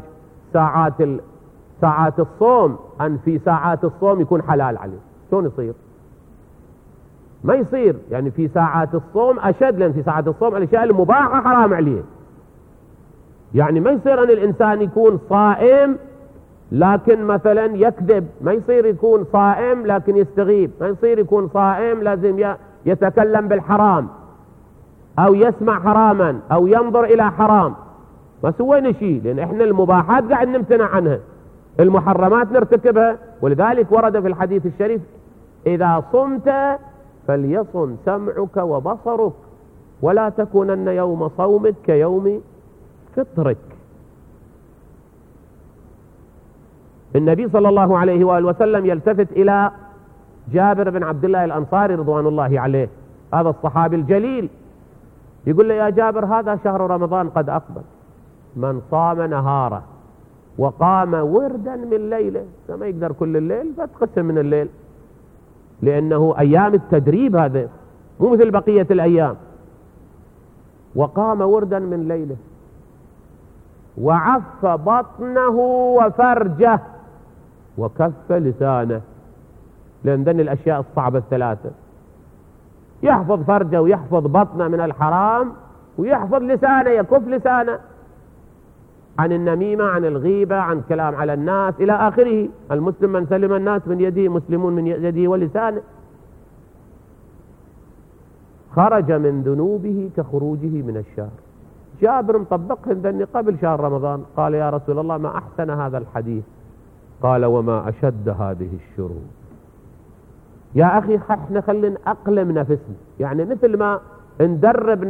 ساعات الصوم، أن في ساعات الصوم يكون حلال عليه. شلون يصير؟ ما يصير. يعني في ساعات الصوم أشد، لأن في ساعات الصوم الأشياء المباحة حرام عليه. يعني ما يصير أن الإنسان يكون صائم لكن مثلا يكذب، ما يصير يكون صائم لكن يستغيب، ما يصير يكون صائم لازم يتكلم بالحرام أو يسمع حراما أو ينظر إلى حرام. ما سوينا شيء، لأن إحنا المباحات قاعد نمتنع عنها، المحرمات نرتكبها. ولذلك ورد في الحديث الشريف: إذا صمت فليصم سمعك وبصرك ولا تكونن يوم صومك كيوم فطرك. النبي صلى الله عليه وآله وسلم يلتفت إلى جابر بن عبد الله الأنصاري رضوان الله عليه، هذا الصحابي الجليل، يقول له: يا جابر، هذا شهر رمضان قد أقبل، من صام نهاره وقام وردا من ليله، ما يقدر كل الليل فتقسم من الليل، لأنه أيام التدريب، هذا مو مثل بقية الأيام. وقام وردا من ليله وعف بطنه وفرجه وكف لسانه، لأن ذن الأشياء الصعبة الثلاثة: يحفظ فرجه ويحفظ بطنه من الحرام ويحفظ لسانه، يكف لسانه عن النميمة، عن الغيبة، عن كلام على الناس إلى آخره. المسلم من سلم الناس من يده، مسلمون من يده ولسانه. خرج من ذنوبه كخروجه من الشهر. جابر مطبقهن ذني قبل شهر رمضان، قال: يا رسول الله، ما أحسن هذا الحديث. قال: وما أشد هذه الشرور. يا أخي، احنا خلينا أقلم نفسنا، يعني مثل ما ندرب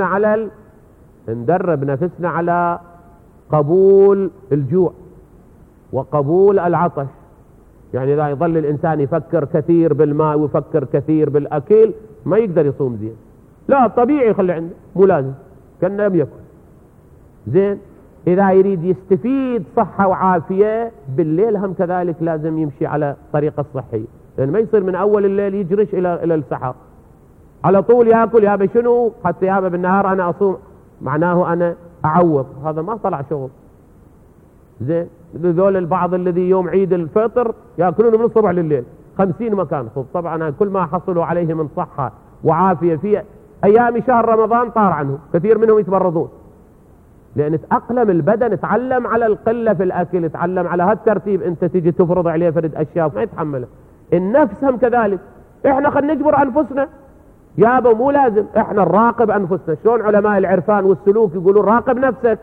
نفسنا على قبول الجوع وقبول العطش. يعني إذا يظل الإنسان يفكر كثير بالماء ويفكر كثير بالأكل ما يقدر يصوم زين. لا، طبيعي يخلي عنده، مو لازم كان لم يكن زين. إذا يريد يستفيد صحة وعافية بالليل هم كذلك لازم يمشي على طريقة الصحية، لأن ما يصير من أول الليل يجرش إلى السحر على طول يأكل. يابا شنو حتى يابا بالنهار أنا أصوم، معناه أنا أعوض، هذا ما طلع شغل زين. ذول البعض الذي يوم عيد الفطر يأكلون من الصبح لليل 50 مكان خبز. طبعا كل ما حصلوا عليه من صحة وعافية في أيام شهر رمضان طار عنه، كثير منهم يتمرضون، لأن تأقلم البدن، تعلم على القلة في الأكل، تعلم على هالترتيب. أنت تيجي تفرض عليه فرد أشياء ما يتحملها. النفس هم كذلك. إحنا خلينا نجبر أنفسنا يابا، مو لازم إحنا نراقب أنفسنا. شلون علماء العرفان والسلوك يقولون راقب نفسك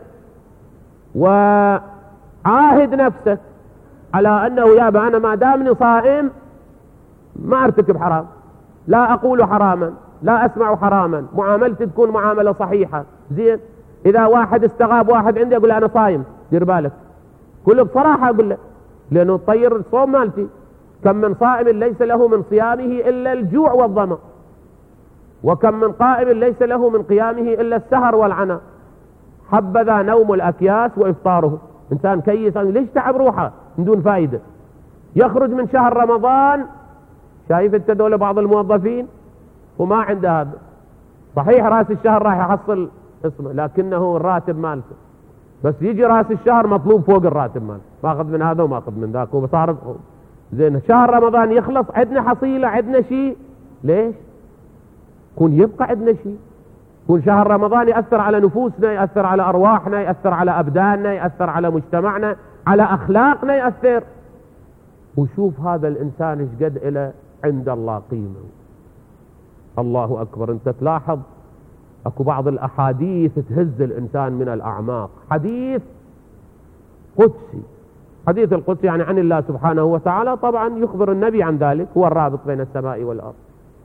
وعاهد نفسك على أنه يابا أنا ما دامني صائم ما ارتكب حرام، لا أقول حراما، لا أسمع حراما، معاملتي تكون معاملة صحيحة. زين، إذا واحد استغاب واحد عندي أقول له أنا صايم، دير بالك، كله بصراحة أقول له، لأنه تطير الصوم مالتي. كم من صائم ليس له من صيامه إلا الجوع والظمأ، وكم من قائم ليس له من قيامه إلا السهر والعناء. حبذا نوم الأكياس وإفطاره. إنسان كيس ليش تعب روحه من دون فائدة، يخرج من شهر رمضان. شايف انت دول بعض الموظفين وما عنده هذا، صحيح راس الشهر راح يحصل اسمه لكنه الراتب مالته، بس يجي راس الشهر مطلوب فوق الراتب مالته، ماخذ من هذا وماخذ من ذاك وبصارف. زين شهر رمضان يخلص عندنا حصيلة، عندنا شيء، ليش؟ كون يبقى عندنا شيء، كون شهر رمضان يأثر على نفوسنا، يأثر على أرواحنا، يأثر على أبداننا، يأثر على مجتمعنا، على أخلاقنا يأثر. وشوف هذا الإنسان ايش قد إله عند الله قيمة. الله أكبر. أنت تلاحظ أكو بعض الأحاديث تهز الإنسان من الأعماق. حديث قدسي، حديث القدسي يعني عن الله سبحانه وتعالى، طبعا يخبر النبي عن ذلك، هو الرابط بين السماء والأرض.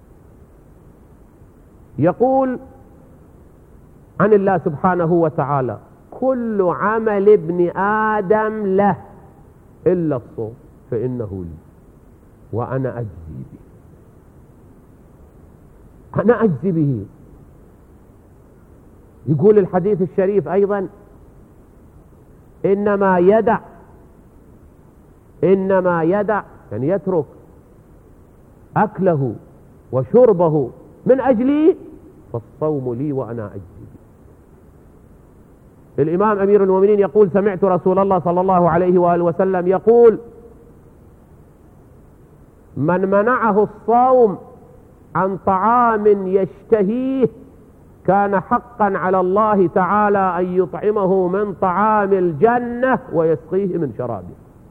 يقول عن الله سبحانه وتعالى: كل عمل ابن آدم له إلا الصوم فإنه لي وأنا أجزي به. أنا أجزي به. يقول الحديث الشريف أيضا: إنما يدع يعني يترك أكله وشربه من أجلي فالصوم لي وأنا أجزي به. الإمام أمير المؤمنين يقول: سمعت رسول الله صلى الله عليه وآله وسلم يقول: من منعه الصوم عن طعام يشتهيه كان حقا على الله تعالى أن يطعمه من طعام الجنة ويسقيه من شرابه.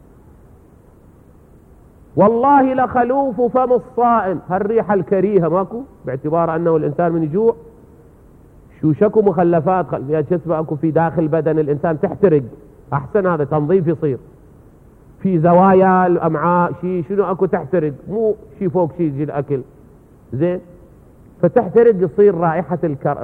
والله لخلوف فم الصائم، هالريحة الكريهة ماكو، باعتبار أنه الإنسان من جوع شوشك مخلفات فيها جسمه اكو في داخل بدن الإنسان تحترق. أحسن هذا تنظيف يصير في زوايا الأمعاء، شيء شنو اكو تحترق، مو شيء فوق شيء يجي الأكل زين فتحترق، يصير رائحة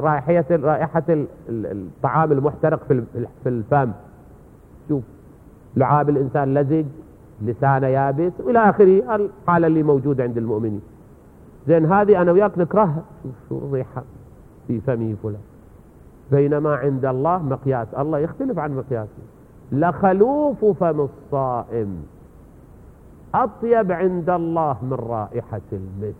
الطعام المحترق في الفم. شوف لعاب الإنسان لزج، لسانه يابس والى اخره، الحاله اللي موجوده عند المؤمنين. زين هذه انا وياك نكرهها، شو ريحه في فمه فلان، بينما عند الله مقياس الله يختلف عن مقياسه. لخلوف فم الصائم اطيب عند الله من رائحه المسك.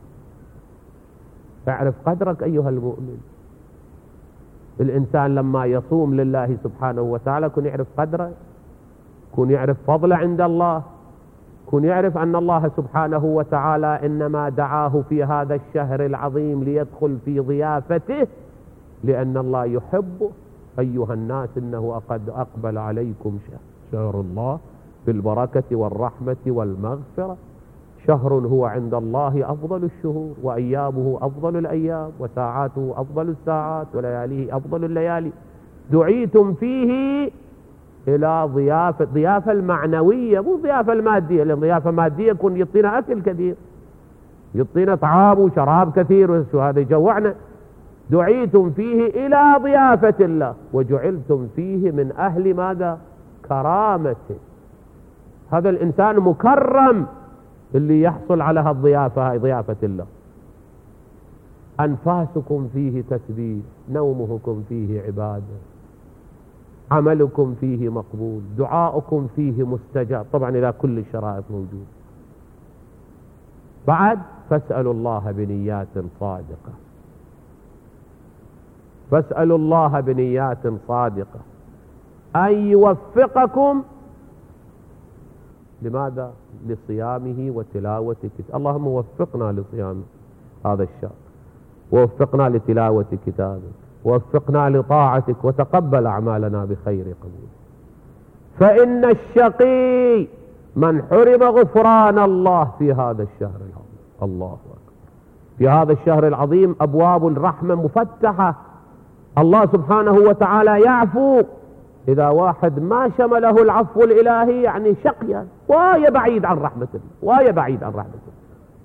اعرف قدرك ايها المؤمن. الانسان لما يصوم لله سبحانه وتعالى كن يعرف قدره، كن يعرف فضله عند الله، كن يعرف أن الله سبحانه وتعالى إنما دعاه في هذا الشهر العظيم ليدخل في ضيافته، لأن الله يحبه. أيها الناس إنه قد أقبل عليكم شهر الله بالبركة والرحمة والمغفرة، شهر هو عند الله أفضل الشهور، وأيامه أفضل الأيام، وساعاته أفضل الساعات، ولياليه أفضل الليالي. دعيتم فيه إلى ضيافة المعنوية، مو ضيافة المادية، لأن ضيافة مادية يكون يعطينا أكل كثير، يعطينا طعام وشراب كثير، وهذا يجوعنا. دعيتم فيه إلى ضيافة الله وجعلتم فيه من أهل ماذا؟ كرامته. هذا الإنسان مكرم اللي يحصل على هالضيافة، هاي ضيافة الله. أنفاسكم فيه تسبيح، نومكم فيه عبادة، عملكم فيه مقبول، دعاؤكم فيه مستجاب، طبعا إذا كل الشرائط موجودة. بعد فاسألوا الله بنيات صادقة، فاسألوا الله بنيات صادقة أن يوفقكم لماذا؟ لصيامه وتلاوة كتابه. اللهم وفقنا لصيام هذا الشهر، ووفقنا لتلاوة كتابك، ووفقنا لطاعتك، وتقبل أعمالنا بخير قبول. فإن الشقي من حرم غفران الله في هذا الشهر العظيم. الله أكبر. في هذا الشهر العظيم أبواب الرحمة مفتحة. الله سبحانه وتعالى يعفو. إذا واحد ما شمله العفو الإلهي يعني شقيا، ويا بعيد عن رحمة الله، ويا بعيد عن رحمة الله.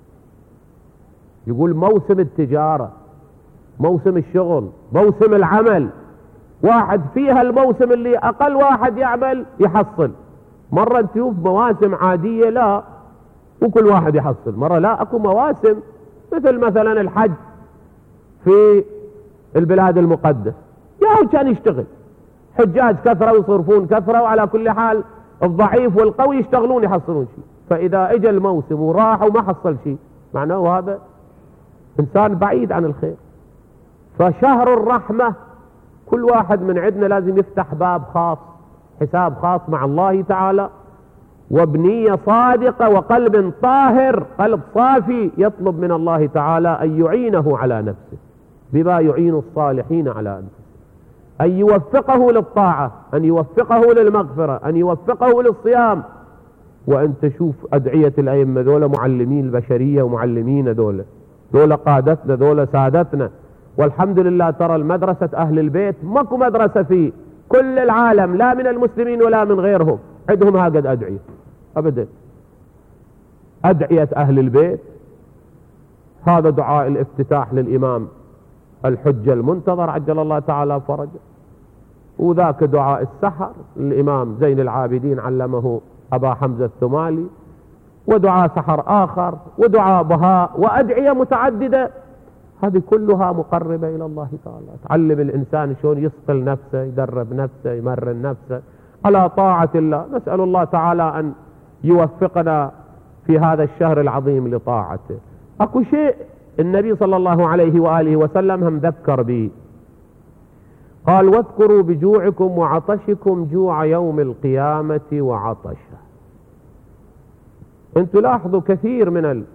يقول موسم التجارة، موسم الشغل، موسم العمل، واحد فيها الموسم اللي أقل واحد يعمل يحصل. مرة تشوف مواسم عادية لا وكل واحد يحصل، مرة لا أكو مواسم مثلا الحج في البلاد المقدس يا كان يشتغل حجاج كثرة ويصرفون كثرة، وعلى كل حال الضعيف والقوي يشتغلون يحصلون شيء. فإذا اجى الموسم وراح وما حصل شيء معناه هذا إنسان بعيد عن الخير. فشهر الرحمة كل واحد من عندنا لازم يفتح باب خاص، حساب خاص مع الله تعالى، وبنية صادقة وقلب طاهر، قلب صافي، يطلب من الله تعالى أن يعينه على نفسه بما يعين الصالحين على أنفسه، أن يوفقه للطاعة، أن يوفقه للمغفرة، أن يوفقه للصيام. وأن تشوف أدعية الأئمة ذولا معلمين البشرية ومعلمين ذولا قادتنا ذولا سادتنا. والحمد لله ترى المدرسة أهل البيت ماكو مدرسة في كل العالم لا من المسلمين ولا من غيرهم عندهم هكذا أدعية أبدا. أدعية أهل البيت، هذا دعاء الافتتاح للإمام الحجة المنتظر عجل الله تعالى فرجه، وذاك دعاء السحر الإمام زين العابدين علمه أبا حمزة الثمالي، ودعاء سحر آخر، ودعاء بهاء، وأدعية متعددة. هذه كلها مقربة إلى الله تعالى، تعلم الإنسان شلون يصقل نفسه، يدرب نفسه، يمرن نفسه على طاعة الله. نسأل الله تعالى أن يوفقنا في هذا الشهر العظيم لطاعته. أكو شيء النبي صلى الله عليه وآله وسلم هم ذكر به، قال واذكروا بجوعكم وعطشكم جوع يوم القيامة وعطشه. انتوا لاحظوا كثير من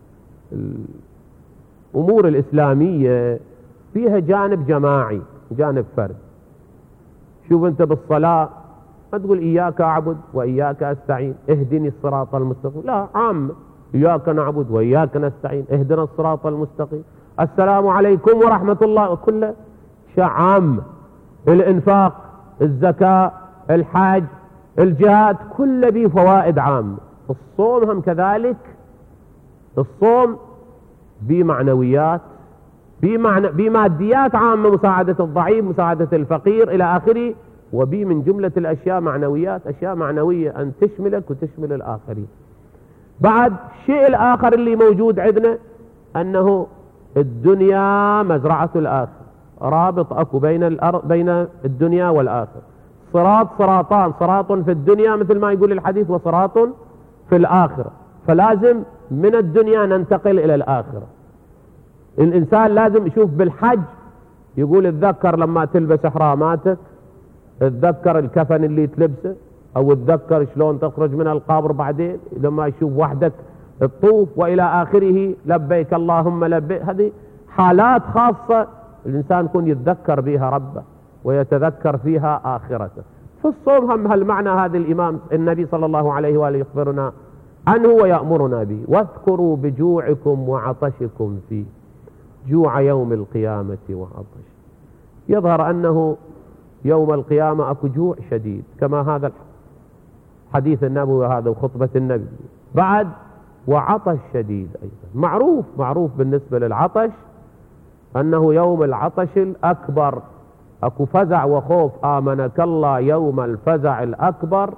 الأمور الإسلامية فيها جانب جماعي جانب فرد. شوف انت بالصلاة ما تقول إياك أعبد وإياك أستعين اهدني الصراط المستقيم، لا عام إياك نعبد وإياك نستعين اهدنا الصراط المستقيم. السلام عليكم ورحمة الله كله عام. الإنفاق، الزكاة، الحج، الجهاد كله به فوائد عامة. الصوم هم كذلك، الصوم بمعنويات بماديات عامة، مساعدة الضعيف، مساعدة الفقير إلى آخره، وبي من جملة الأشياء معنويات، أشياء معنوية أن تشملك وتشمل الآخرين. بعد الشيء الآخر اللي موجود عندنا أنه الدنيا مزرعة الآخر، رابط أكو بين الدنيا والآخر. صراطان، صراط في الدنيا مثل ما يقول الحديث، وصراط في الآخرة. فلازم من الدنيا ننتقل إلى الآخرة. الإنسان لازم يشوف بالحج يقول اتذكر لما تلبس إحراماتك، اتذكر الكفن اللي تلبسه، أو اتذكر شلون تخرج من القبر بعدين لما يشوف وحدك الطوف وإلى آخره، لبيك اللهم لبيك. هذه حالات خاصة الإنسان يكون يتذكر بها ربه ويتذكر فيها آخرته. في الصوم هم هالمعنى هذا الإمام النبي صلى الله عليه وآله يخبرنا عنه ويأمرنا به. واذكروا بجوعكم وعطشكم فيه جوع يوم القيامة وعطش. يظهر أنه يوم القيامة أكو جوع شديد كما هذا حديث النبوي هذا وخطبة النبي. بعد وعطش شديد أيضا. معروف بالنسبة للعطش أنه يوم العطش الأكبر، أكو فزع وخوف، آمنك الله يوم الفزع الأكبر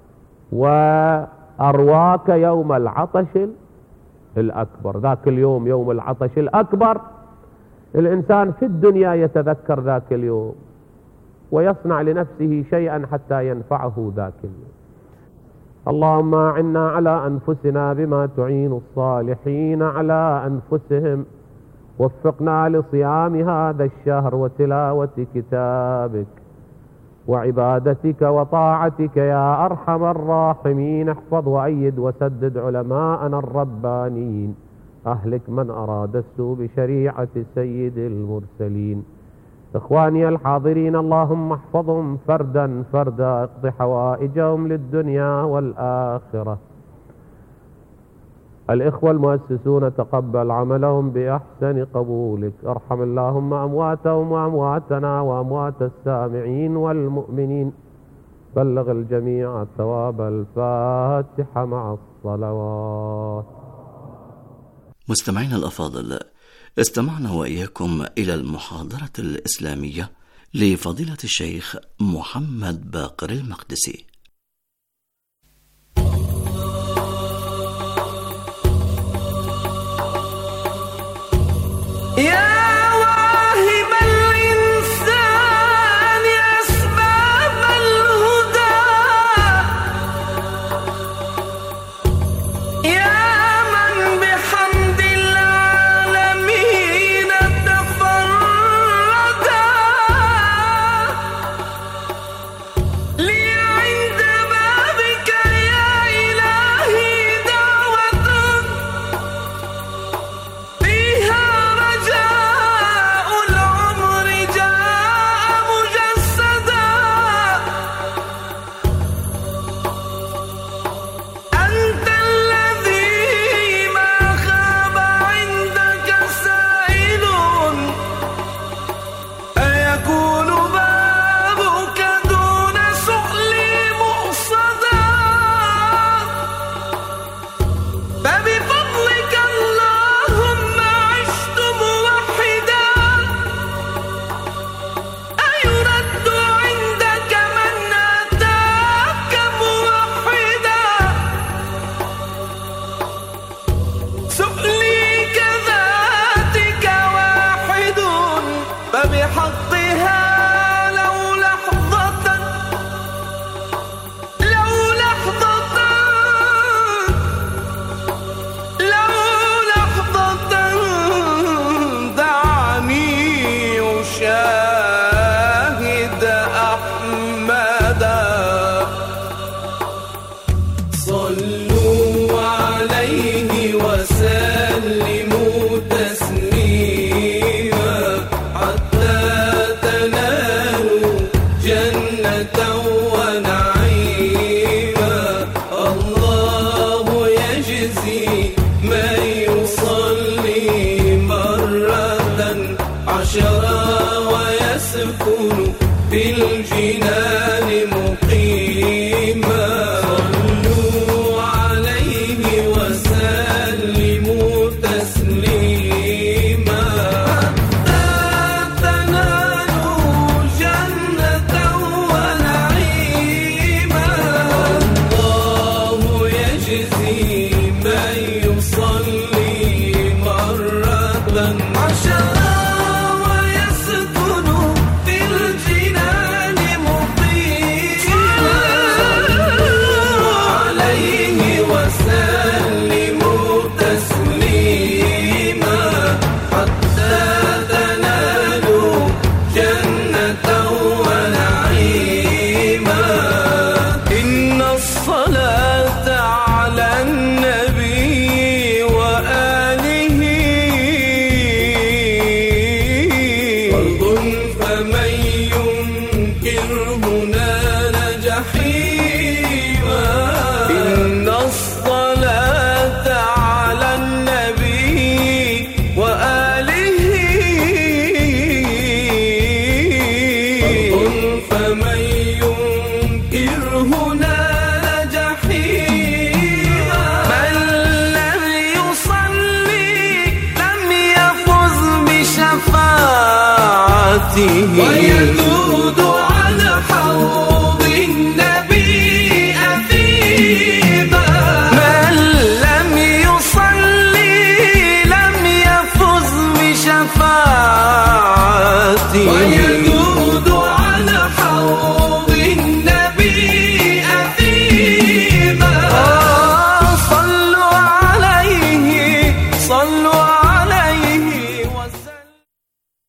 وأرواك يوم العطش الأكبر. ذاك اليوم يوم العطش الأكبر الإنسان في الدنيا يتذكر ذاك اليوم ويصنع لنفسه شيئا حتى ينفعه ذاك اليوم. اللهم أعنا على أنفسنا بما تعين الصالحين على أنفسهم. وفقنا لصيام هذا الشهر وتلاوة كتابك. وعبادتك وطاعتك يا أرحم الراحمين. احفظ وأيد وسدد علماءنا الربانيين. أهلك من أراد السوء بشريعة سيد المرسلين. إخواني الحاضرين اللهم احفظهم فردا فردا، اقض حوائجهم للدنيا والآخرة. الإخوة المؤسسون تقبل عملهم بأحسن قبولك. ارحم اللهم أمواتهم وأمواتنا وأموات السامعين والمؤمنين. بلغ الجميع ثواب الفاتحة مع الصلوات. مستمعينا الأفاضل، استمعنا وإياكم إلى المحاضرة الإسلامية لفضيلة الشيخ محمد باقر المقدسي. ويذود عن حوض النبي أثيما. من لم يصلي لم يفز بشفاعته.